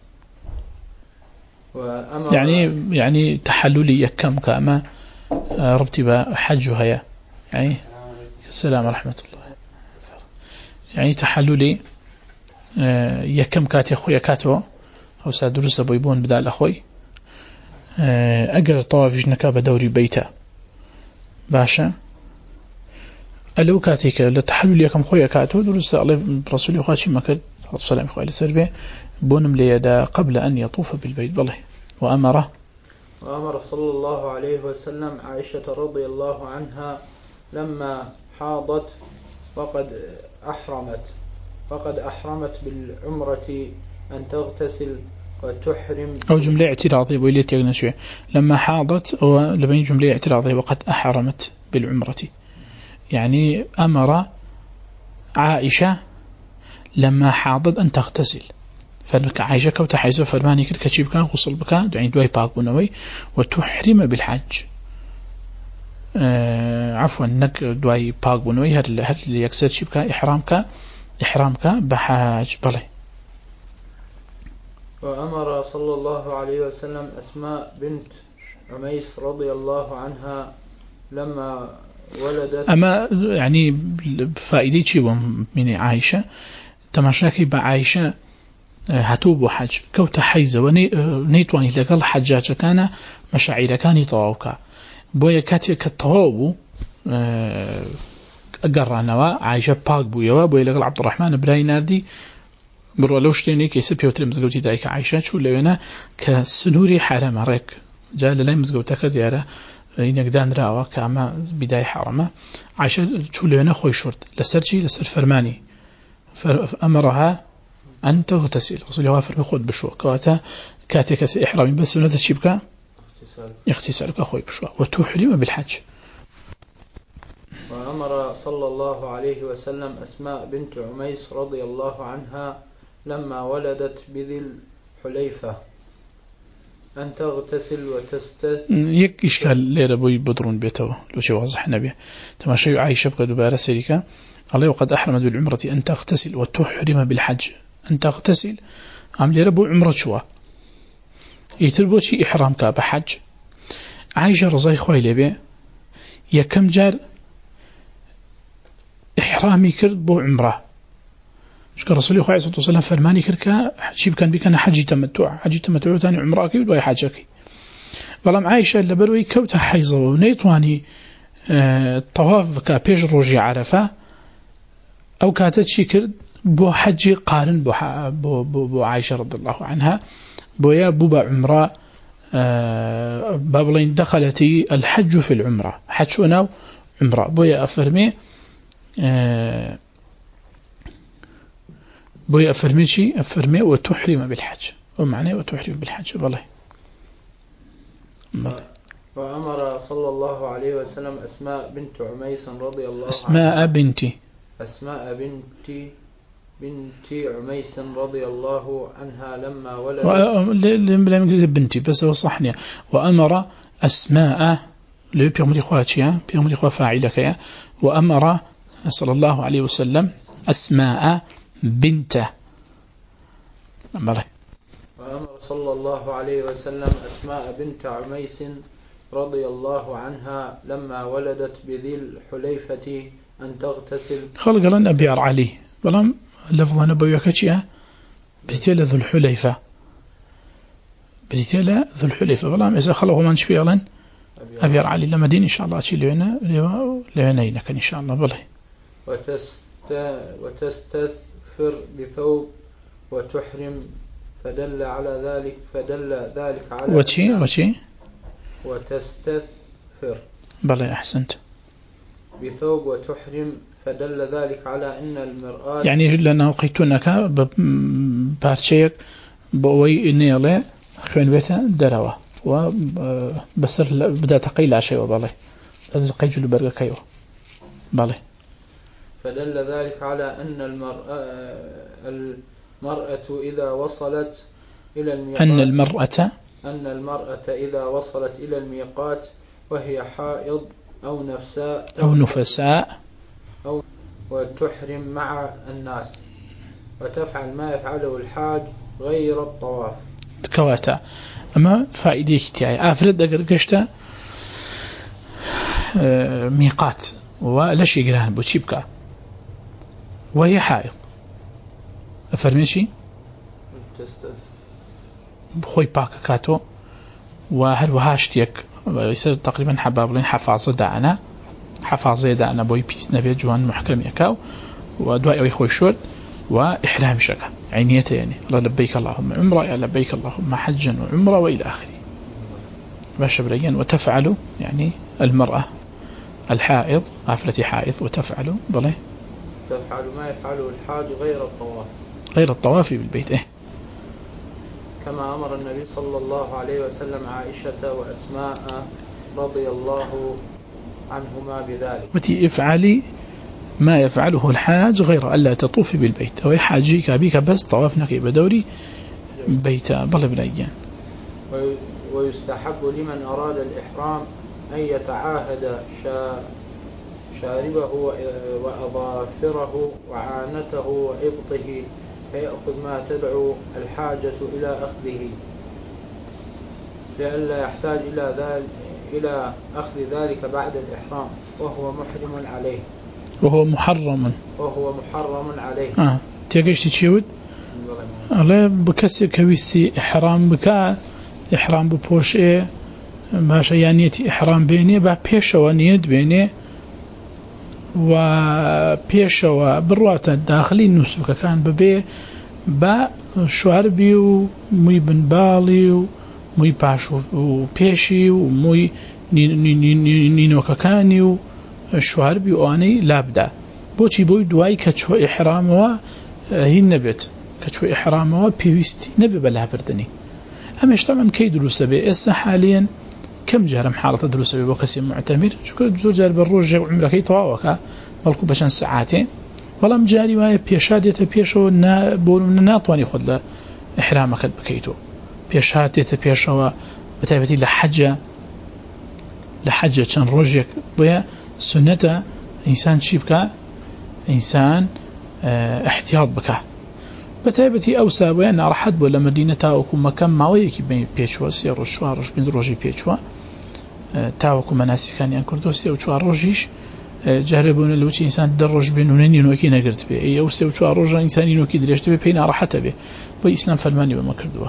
يعني تحللي يكم كما ربطي حجها يعني السلام ورحمة الله يعني تحللي يكم كاتي أخويا كاتو أو سادرس بيبون بدال أخوي أجر طواف جنكا بدوري بيتا باشا ألو كاتيك لتحلل يكم خويا كاتو درس الله برسولي خاشي مكد السلام خويا لسربي بونم ليدا قبل أن يطوف بالبيت بالله وأمر صلى الله عليه وسلم عائشة رضي الله عنها لما حاضت وقد أحرمت بالعمرة أن تغتسل وتحرم أو جملة اعتراضية ويليت يغنى شوية لما حاضت ولبين جملة اعتراضية وقد أحرمت بالعمرة يعني أمر عائشة لما حاضت أن تغتسل فلك عائشة كوتا حيث فرماني كتشيب كان غسل بكا يعني دواي باك بنوي وتحرم بالحج عفوا نك دواي باك بنوي هل اللي يكسر شبكا إحرامك بحاج بلي وأمر صلى الله عليه وسلم أسماء بنت عميس رضي الله عنها لما ولدت أما يعني فائدة شيء من عائشة تماشاكي بعائشة هتوب وحج كوت حيزة ونيتواني لقل حجاج كان مشاعر كان طواوكا بويا كاتي كالطواو أقرانوا عائشة باق بويا بويا لقل عبد الرحمن براي ناردي بروا لوشتيني كيسب يوتري مزقوتي دايك عائشة شو لينا كسنوري حرام ريك جاء للاي مزقوتك ديارة ينقدان راوا كاما بداية حرامة عائشة شو لينا خوي شرط لسر فرماني فأمرها أن تغتسل رسول الله فرمي خود بشوى كواتا كاتك إحرامي بس وندا تشيبك اغتسالك أخوي بشوى وتحرم بالحج وأمر صلى الله عليه وسلم أسماء بنت عميس رضي الله عنها لما ولدت بذي الحليفة أن تغتسل يك إشكال ليرة بوي بدرون بيته لو شيء واضح نبي تماشي عايشة بقى دبارة سيريكا الله وقد أحرمت بالعمرة أن تغتسل وتحرم بالحج أن تغتسل عم ليرة بو عمرة شوى يتربو شي إحرام كاب حج عايشة رضي خوي لبي يكم جار إحرامي كرد بو عمره شكر رسول الله صلى الله عليه وسلم فرماني كركا شيب كان بكنا حج تمتع ثاني عمره أكيد ويا حاجك ولم عايشة اللي بروي كوتا حيزة ونيتواني الطواف كبيج روجي عرفة أو كاتت شي كرد بو حج قارن بو عائشة رضي الله عنها بويا بوبا عمره بابلين دخلت الحج في العمرة حج وناو عمرة بويا أفرمي شي أفرمي وتحرم بالحج ومعنى وتحرم بالحج بالله. وأمر صلى الله عليه وسلم أسماء بنت عميس رضي الله أسماء بنت عميس رضي الله عنها لما ولدت لم بنتي بس وصحني. وأمر أسماء بيغمري خواه فاعلك وأمر صلى الله عليه وسلم أسماء بنت وأمر صلى الله عليه وسلم أسماء بنت عميس رضي الله عنها لما ولدت بذي الحليفة أن تغتسل. خلق لنا أبيار علي بلام لفظنا بيوكتشيا بريتيلا ذو الحليفة بلام إذا خلقوا من شفيا لن أبيار علي لما دين إن شاء الله أشي لعنينك إن شاء الله بالله. وتستثفر بثوب وتحرم فدل ذلك على وشي وتستثفر بالله أحسنت بثوب وتحرم فدل ذلك على أن المرآة يعني لأنه قيتونك بارشيك بوي إنيالي خوين بيتا دلوة وبسر بدأ تقيل عشي وبالله هذا قيت لبرقة كيوه بالله. فدل ذلك على أن المرأة إذا وصلت إلى الميقات أن المرأة إذا وصلت إلى الميقات وهي حائض أو نفساء أو وتحرم مع الناس وتفعل ما يفعله الحاج غير الطواف. كواتا أما فائدة كتاعي أفرد أقر قشتا ميقات ولش يقران بوشيبكا وهي حائض أفرميشي بخوي باكا كاتو وهل وهاشتيك يصير تقريبا حبابلين حفاظة دعنا بوي بيس نبي جوان محكم يكاو ودواء يخوي شورد وإحرام شكا عينيته يعني الله لبيك اللهم عمره يا لبيك اللهم حجا وعمره وإلى آخره باش بريان. وتفعل يعني المرأة الحائض عفلة حائض وتفعل بله تفعل ما يفعله الحاج غير الطواف بالبيت كما أمر النبي صلى الله عليه وسلم عائشة وأسماء رضي الله عنهما بذلك. وتي افعلي ما يفعله الحاج غير ألا تطوفي بالبيت أو حاجيك بك بس طوافنك بدوري بيت بل بلايان. ويستحب لمن أراد الإحرام أن يتعاهد شاربه وأظافره وعانته وإبطه فيأخذ ما تدعو الحاجة إلى أخذه لئلا يحتاج إلى أخذ ذلك بعد الإحرام وهو محرم عليه تيجيش تشيود الله بكسر كويسي إحرام ببوش باشا يعني إحرام بيني بيشوا نيد بيني وبيشوا بروات الداخلي نسبك كان ببي با شواربي ومي بنبالي ومي باشو وبيشي ومي نينوكاكاني وشواربي واني لابدا بوشي بوي دواي كتشو إحرامه هي النبت كتشو إحرامه بيوستي نبي بلا بردني أما طبعا كي دروس بي إسا حاليا كم جهرم حالة دروس بي وكسي معتمر شكرا جزور جار بالروج عمرك يتواوكا ملكو بشان ساعاتين والله مجاري وهي بيشادية بيشو بولو ناطواني خد إحرامك بكيتو بيشادية بيشو بتابتي لحجة كان روجك بيا سنة إنسان شيبكا إنسان احتياط بكا بتابتي أو سابوا أن رحت بولا مدينة تاوكو مكان ماويكي بين بيشوا سيرو شوارش بين روجي بيشوا تاوكو مناسكان يعني كردو سيرو شواروجيش جهربون اللوتي إنسان درج بين ونين وكي نقرت به أي أو سيرو شواروج إنسان ينوكي درجت به بين رحت به بإسلام فلماني وما كردوه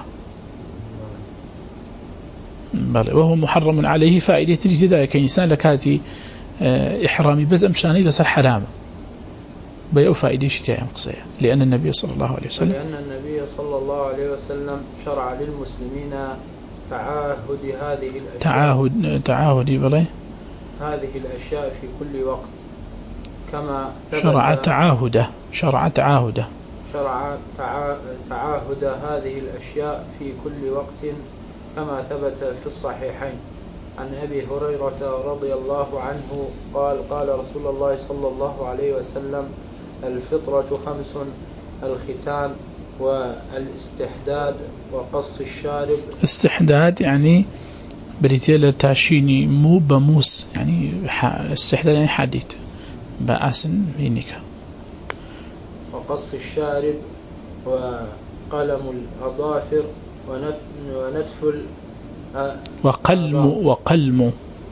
بل وهو محرم عليه فائدة تجد ذلك إنسان لكاتي إحرامي بس أمشاني لسر حرام بيأو فائدة شتاء قصية لأن النبي صلى الله عليه وسلم شرع للمسلمين تعاهد بلي هذه الأشياء في كل وقت كما شرع تعاهد هذه الأشياء في كل وقت كما ثبت في الصحيحين عن أبي هريرة رضي الله عنه قال قال رسول الله صلى الله عليه وسلم الفطرة 5: الختان والاستحداد وقص الشارب. استحداد يعني بريتيل تاشيني مو بموس يعني استحداد يعني حديد بأسن بينك. وقص الشارب وقلم الأظافر ونتف وقلم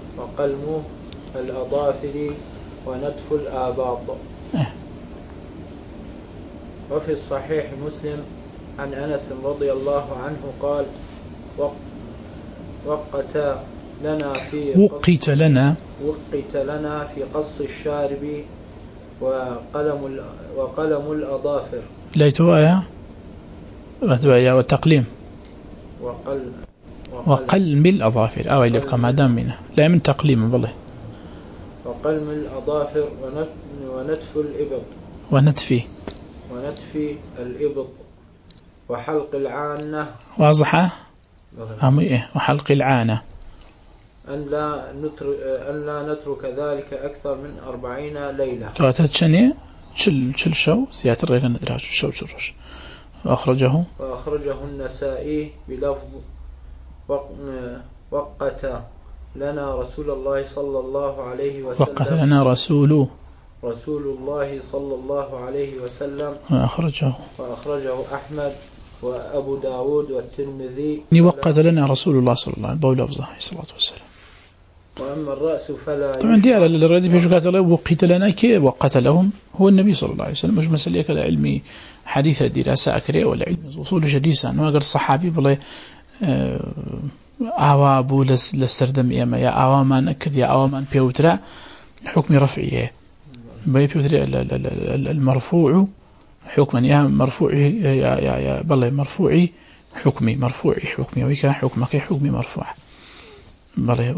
الأظافر ونتف الآباط. وفي الصحيح مسلم عن أنس رضي الله عنه قال وقت لنا في قص الشارب وقلم الأظافر. لا يتوأيا والتقليم وقلم الأظافر أو اللي بقى مادام منه لا من تقليم بالله. وقلم الأظافر ونتف الإبط ونتف الإبط وحلق العانة. واضحة وحلق العانة أن لا نترك ذلك أكثر من 40 ليلة. قاتت شنية شل شو سيات الرجل ندراج شو شرش. وأخرجه النسائي بلفظ وقت لنا رسول الله صلى الله عليه وسلم. وقت لنا رسول الله صلى الله عليه وسلم. وأخرجه أحمد وأبو داود والترمذي. وقت لنا رسول الله صلى الله عليه وسلم. وأما الرأس فلا طبعا دي على الرد في جوكات الله وقت لنا كي وقت لهم هو النبي صلى الله عليه وسلم. مش مسألة كلا علمي حديثة دراسة أكرية ولا علم وصول جديسة ما قال الصحابي بالله أوابو لستردم إيما يا أوامان أكد يا أوامان بيوترا حكم رفعيه بيوترا المرفوع حكما يا مرفوعي يا بالله مرفوعي حكمي ويكا حكمك حكمي مرفوع بالله.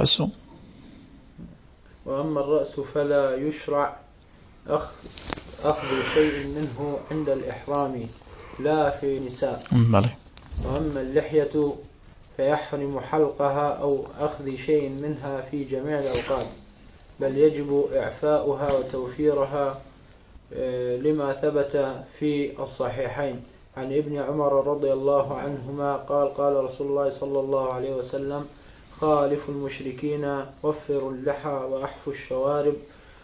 وأما الرأس فلا يشرع أخذ شيء منه عند الإحرام لا في نساء. وأما اللحية فيحرم حلقها أو أخذ شيء منها في جميع الأوقات بل يجب إعفاؤها وتوفيرها لما ثبت في الصحيحين عن ابن عمر رضي الله عنهما قال قال رسول الله صلى الله عليه وسلم خالف المشركين وفروا اللحى وأحفوا الشوارب.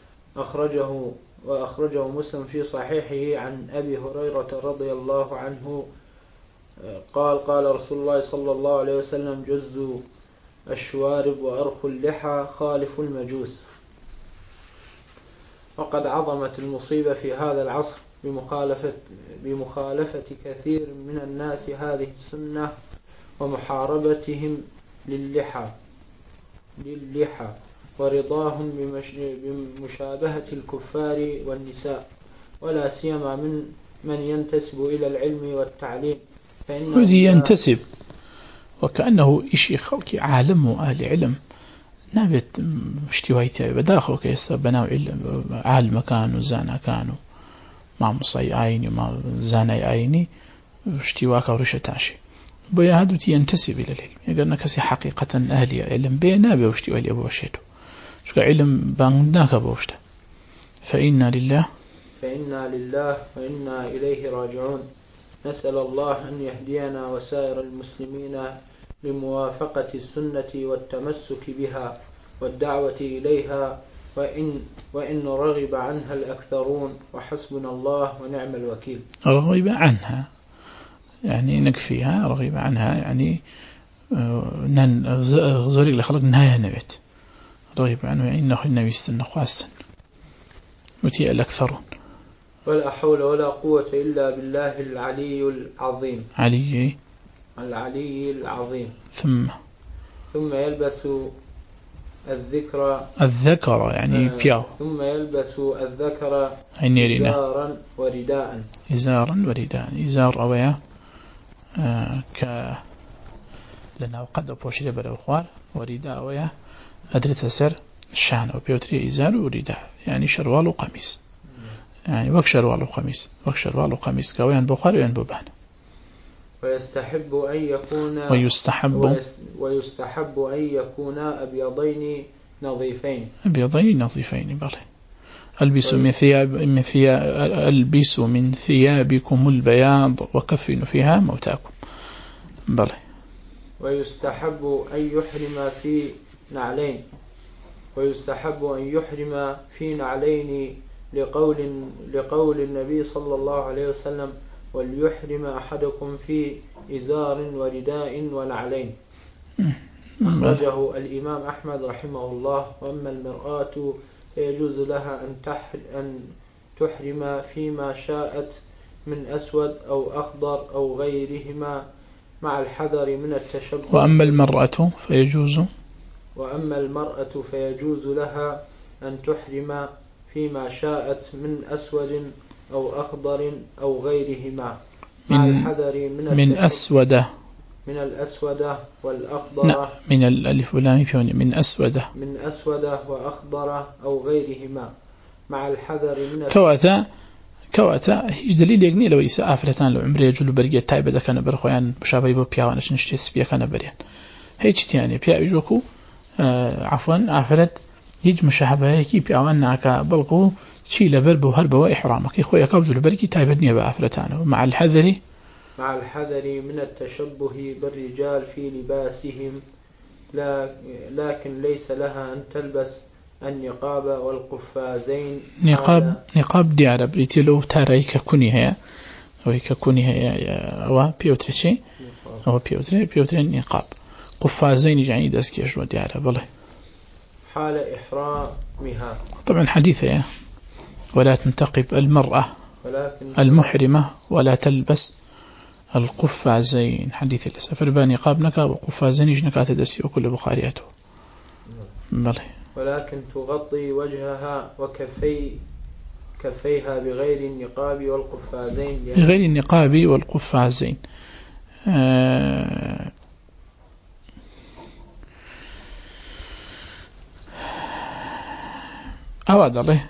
وأخرجه مسلم في صحيحه عن أبي هريرة رضي الله عنه قال قال رسول الله صلى الله عليه وسلم جزوا الشوارب وأرخوا اللحى خالف المجوس. وقد عظمت المصيبة في هذا العصر بمخالفة كثير من الناس هذه السنة ومحاربتهم للحى ورضاهم بمشابهة الكفار والنساء ولا سيما من ينتسب إلى العلم والتعليم ودي ينتسب وكأنه إشي خلقي عالم وآل علم نابت اشتوايته بداخل كيس بناو علم عالم كانوا زانا كانوا ما مصي عيني ما زاني عيني اشتواك ورشتاشي بيا هادوتي ينتسب إلى العلم يقولنا كسي حقيقة أهلي علم بينا بوشتي وإلي أبوشيته شكا علم بانناك بوشته فإنا لله وإنا إليه راجعون. نسأل الله أن يهدينا وسائر المسلمين لموافقة السنة والتمسك بها والدعوة إليها وإن رغب عنها الأكثرون وحسبنا الله ونعم الوكيل. رغب عنها يعني نكفيها رغب عنها يعني زوري لخلق نهاية نبت رغب عنه يعني إنه النبي استنى خاصا وتي الأكثرون. ولا حول ولا قوة إلا بالله العلي العظيم. العلي العظيم. ثم الذكر يعني بياو. ثم يلبس الذكر إزارا ورداء. إزار أويا لأنه قد أبوشي لبرا أخوار، ورداء أويا أدرت سر شان وبيوتري إزار ورداء يعني شروال وقميص، يعني وك شروال وقميص كويان بخار وين ببان. ويستحب أن يكون أبيضين نظيفين. بله. ألبسوا من ثيابكم البياض وكفنوا فيها موتاكم. بله. ويستحب أن يحرم في نعلين لقول النبي صلى الله عليه وسلم: وليحرم أحدكم في إزار ورداء ونعلين. أخرجه الإمام أحمد رحمه الله. وأما المرأة فيجوز لها أن تحرم فيما شاءت من أسود أو أخضر أو غيرهما مع الحذر من التشبه. وأما المرأة فيجوز لها أن تحرم فيما شاءت من أسود أو أخضر أو غيرهما مع الحذر من الأسود والأخضر. من الألف واللام من أسود وأخضر أو غيرهما مع الحذر من كواتا هیچ دلیل یەک نییە لەوەی ئیسا ئافرەتان لە عمرێ جوول و بەرگێت تایبەت دەکەنە بەر خۆیان بشابەی بۆ پیاوانە شتێ سپیەکەنە بەریان هیچ تیانێ پیاویش وەکو عفوان ئافرەت هیچ مشابهەیەکی پیاوان ناکا بەڵکو چی لەبەر بۆ هەر بەوە ئیحرامەکەی خۆیەکە و جوول و بەرگی تایبەت نییە بە ئافرەتانەوە مع الحذر من التشبه بالرجال في لباسهم، لكن ليس لها أن تلبس النقاب والقفازين. نقاب ديارة بريتي لو تاري ككوني هي أو ككوني هي أو بيوتري شيء أو بيوتري نقاب قفازين يعني داسكيش وديارة بالله حال إحرامها. طبعا حديثة ولا تنتقب المرأة المحرمة ولا تلبس القفازين. حديث السفر باني قابنك وقفازين يجنك تدسي وكل بخارياته. بله. ولكن تغطي وجهها كفيها بغير النقاب والقفازين. بغير النقاب والقفازين. أواد الله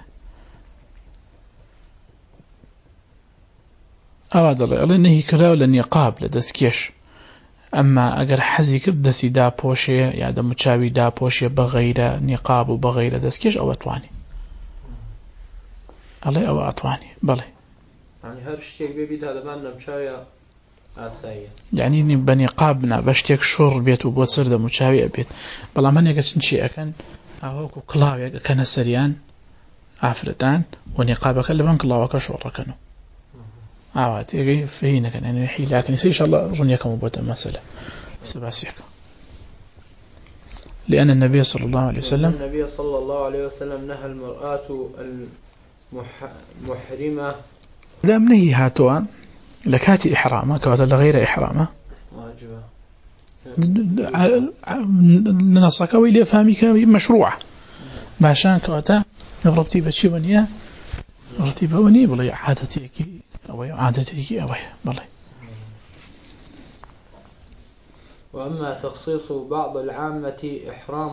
نهي كراو للنقاب لدسكيش. أما أجر حزي كرد دسي دا بوشي يعني دا متشاوي دا بوشي بغير نقاب وبغير دسكيش أو أتواني الله أو أتواني بله يعني هر شيء بيبيد هذا ما نمشاوي آسايا يعني بنقابنا بشتيك شور بيت وبوتصر دا متشاوي بيت بلا من يقصن شيء أكن أهوكو كلاوي كان السريان عفرتان ونقابك اللي بان كلاوك شور كانوا عوات يجي فينا كان يعني حي لكن إن شاء الله رنيكم بوتا مسألة سباسيك لأن النبي صلى الله عليه وسلم نهى المرأة المحرمة لا منهي هاتوا لكاتي إحرامة كواتا لغير إحرامة واجبة نصك ويلي فهمك مشروع باشان كواتا نغربتي بشي ونيا رتي بوني بلا عادتك أو عادتك أو بلا. وأما تخصيص بعض العامة إحرام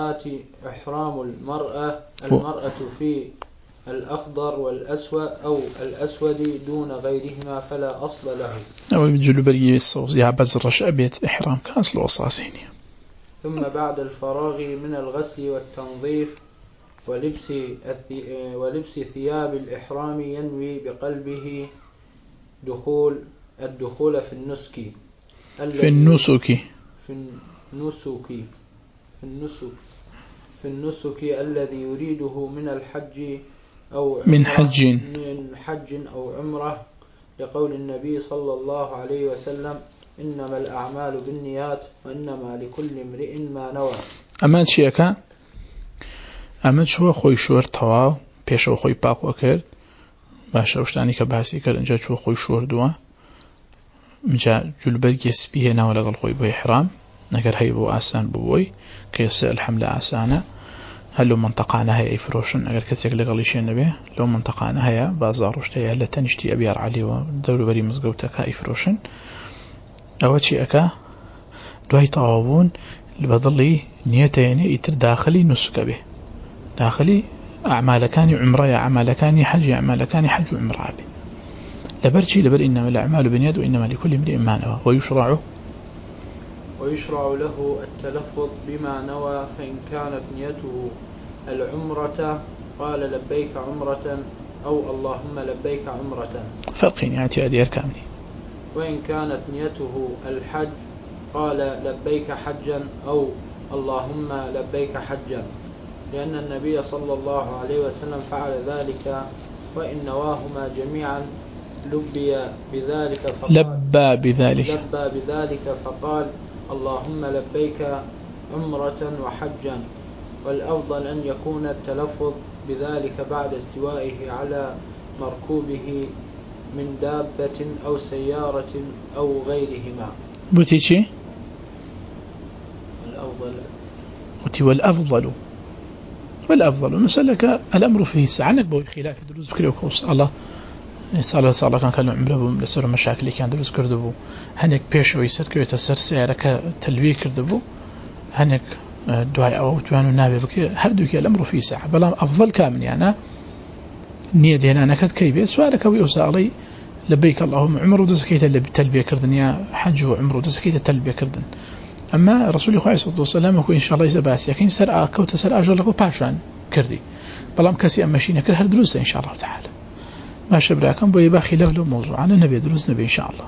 المرأة في الأخضر والأسود أو الأسود دون غيرهما فلا أصل له. أو يجل بري الصوص يا بزرش أبيت إحرام كأصل وصاصيني. ثم بعد الفراغ من الغسل والتنظيف ولبس ثياب الإحرام ينوي بقلبه الدخول في النسك الذي يريده من الحج أو من حج أو عمرة لقول النبي صلى الله عليه وسلم: إنما الأعمال بالنيات وإنما لكل امرئ ما نوى. أمان شيئا ئەمە چووە خۆی شۆر تەواو پێشەوە خۆی پاکوە کرد باشە شتانی کە باسی کرد ئەنجا چووە خۆی شۆردووە ئەنجا جولبەرگی سپی هێناوە لەگەڵ خۆی بۆ ئیحرام نەگەر هەی بۆ ئاسان بووی کە ئێستا الحەمدە ئاسانە هەر لەو منتەقانە هەیە ئەیفرۆشن ئەگەر کەسێک لەگەڵیشێ نەبێ لەو منتەقانە هەیە بازاڕ شتەیە لە تەنیشتی ئەبیار عەلیەوە دەوروبەری مزگەوتەکە ئەیفرۆشن ئەوە چی ئەکا دوای تەواوبوون بەدڵی نیەتەیەنێ ئیتر داخلی نوسکە بێ داخلی ئەعمالەکانی عومڕەیە ئەعمالەکانی حەجی ئەعمالەکانی حەج و عومڕا بێ لەبەر چی لەبەر إنما الأعمال بالنيات وإنما لكل امرئ ما نوى ويشرع له التلفظ بما نوى فإن كانت نيته العمرة قال لبيك عمرة أو اللهم لبيك عمرة فرقين يعني أدي أركامني وإن كانت نيته الحج قال لبيك حجا أو اللهم لبيك حجا لأن النبي صلى الله عليه وسلم فعل ذلك وإن نواهما جميعا لبى بذلك فقال اللهم لبيك عمرة وحجا والأفضل أن يكون التلفظ بذلك بعد استوائه على مركوبه من دابة أو سيارة أو غيرهما بوتيشي والأفضل مسألة الأمر فيه سعنك بو خلاف دروز بكري وكوس الله ساڵ كان عمره لەسەر مەشاکلی کان دروست کردبوو هەنێک پێشەوەی سەرکەوێتە سەر سیارەکە تەلوی کردبوو هەنێک دوای ئەوە توان و نابێ بکرێت هەردووکە لەمڕۆ فی ساعة بەڵام ئەفضل کامنیانە نییە دێنانەکەت کەی بێت سوارەکەوی ئەو ساڵی لەبیک اللهم عمر و دەسەکەیتە لە تەلبیەکردن یا حەج و عمر و دەسەکەیتە تەلبیەکردن ئەمما ڕسوولی خوای صلی الله علیه و سلم ئینشاءالله ئیزە باسیەکەین سەر ئاکەوتە سەر ئاژەڵەکە و پاشان کردی بەڵام کەسی ئەمەشی نەکرد هەر دروستە ئینشاءالله تعالی ما شبراكم بو يباخي له موضوع أنا نبي دروس نبي إن شاء الله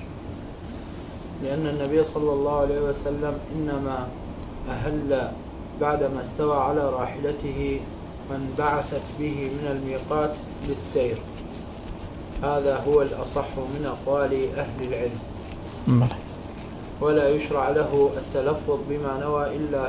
لأن النبي صلى الله عليه وسلم إنما أهل بعدما استوى على راحلته وانبعثت به من الميقات للسير هذا هو الأصح من أقوال أهل العلم ولا يشرع له التلفظ بما نوى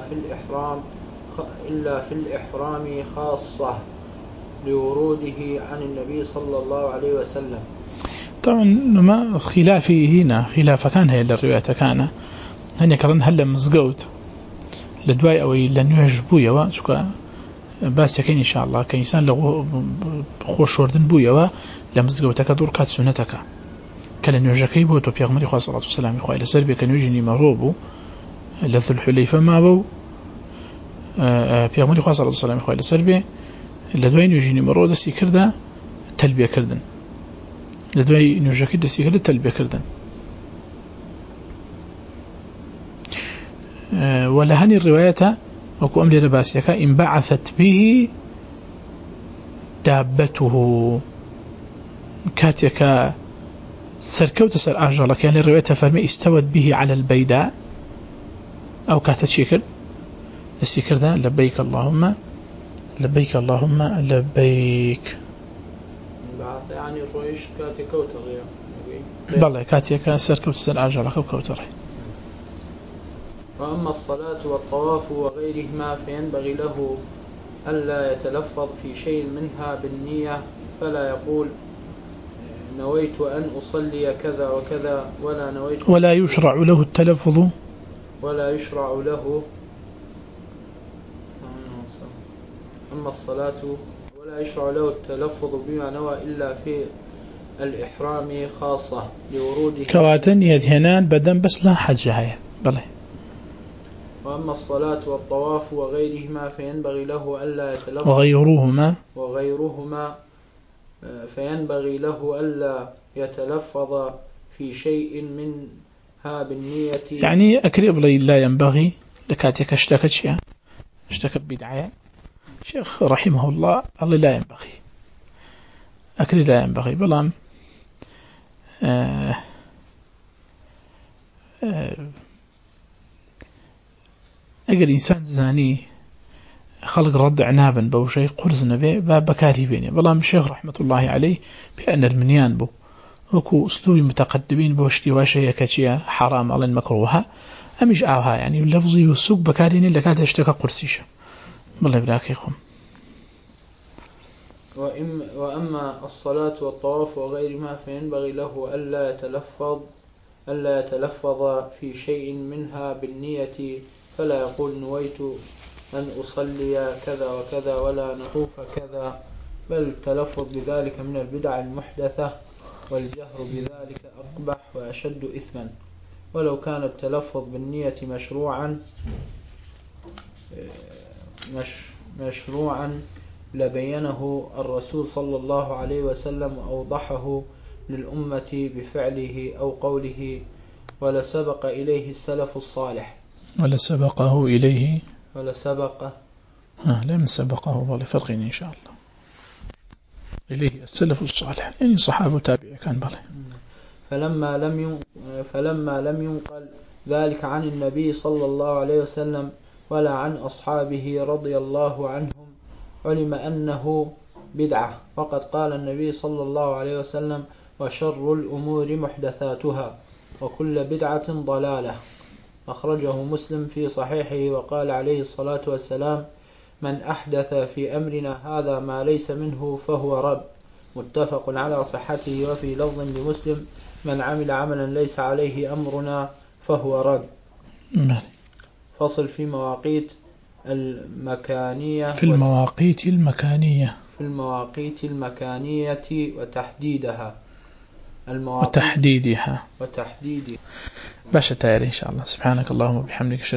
إلا في الإحرام خاصة لوروده عن النبي صلى الله عليه وسلم طبعا ما خلافي هنا خلاف كان هي الرواية كان هني كرن هلا مزقوت لدواي أو لأنه يجبويا وشكا بس يكين إن شاء الله كإنسان لو خوش وردن بويا لمزقوتك دور كات سنتك كلن يجكي بو تو بيغمر خاص الله والسلام إخوة إلى سربي كان يجني مروبو لذ الحليفة ما بو بيغمر خاص الله والسلام إخوة إلى سربي لدواي نوجيني مرو دستي كردا تلبية كردن لدواي نوجاكي دستي كردا تلبية كردن ولا هني الرواية وكو أملي رباسيكا انبعثت به دابته كاتيكا سركوت سر آجالك يعني الرواية فرمي استوت به على البيداء أو كاتشيكر دستي كردا لبيك اللهم لبيك اللهم لبيك يعني الرويش كاتي كوتر بالله كاتي كاسر كوتر عجلة كوتر وأما الصلاة والطواف وغيرهما فينبغي له ألا يتلفظ في شيء منها بالنية فلا يقول نويت أن أصلي كذا وكذا ولا يشرع له التلفظ ولا يشرع له أما الصلاة ولا يشرع له التلفظ بما نوى إلا في الإحرام خاصة لوروده كواتن يدهنان بدن بس لا حجة هي بله. وأما الصلاة والطواف وغيرهما فينبغي له ألا يتلفظ وغيرهما فينبغي له ألا يتلفظ في شيء منها بالنية يعني أكرب لي لا ينبغي لكاتك اشتكت شيئا اشتكت بدعاية شيخ رحمه الله لا ينبغي أكري لا ينبغي بلام أجل إنسان زاني خلق رد عنابا بو شيء قرز نبي بكاري بيني بلام الشيخ رحمة الله عليه بأن المنيان بو وكو أسلوب متقدمين بوشتي واشي كتشيا حرام على المكروهة أمش آوها يعني اللفظي والسوق بكاريني لكات اشتكى قرسيشة بالله براك يخم. وأما الصلاة والطواف وغيرهما فينبغي له ألا يتلفظ في شيء منها بالنية، فلا يقول نويت أن أصلي كذا وكذا ولا نطوف كذا، بل التلفظ بذلك من البدع المحدثة، والجهر بذلك أقبح وأشد إثما. ولو كان التلفظ بالنية مشروعا لبينه الرسول صلى الله عليه وسلم وأوضحه للأمة بفعله أو قوله، ولسبق إليه السلف الصالح. ولسبقه إليه لم سبقه ولفرق إن شاء الله إليه السلف الصالح، يعني صحابة تابعة كان بله. فلما لم ينقل ذلك عن النبي صلى الله عليه وسلم ولا عن أصحابه رضي الله عنهم، علم أنه بدعة. وقد قال النبي صلى الله عليه وسلم: وشر الأمور محدثاتها وكل بدعة ضلالة. أخرجه مسلم في صحيحه، وقال عليه الصلاة والسلام: من أحدث في أمرنا هذا ما ليس منه فهو رد. متفق على صحته. وفي لفظ لمسلم: من عمل عملا ليس عليه أمرنا فهو رد. فصل في المواقيت المكانية وتحديدها. وتحديدها. باشا تاير إن شاء الله. سبحانك اللهم وبحمدك.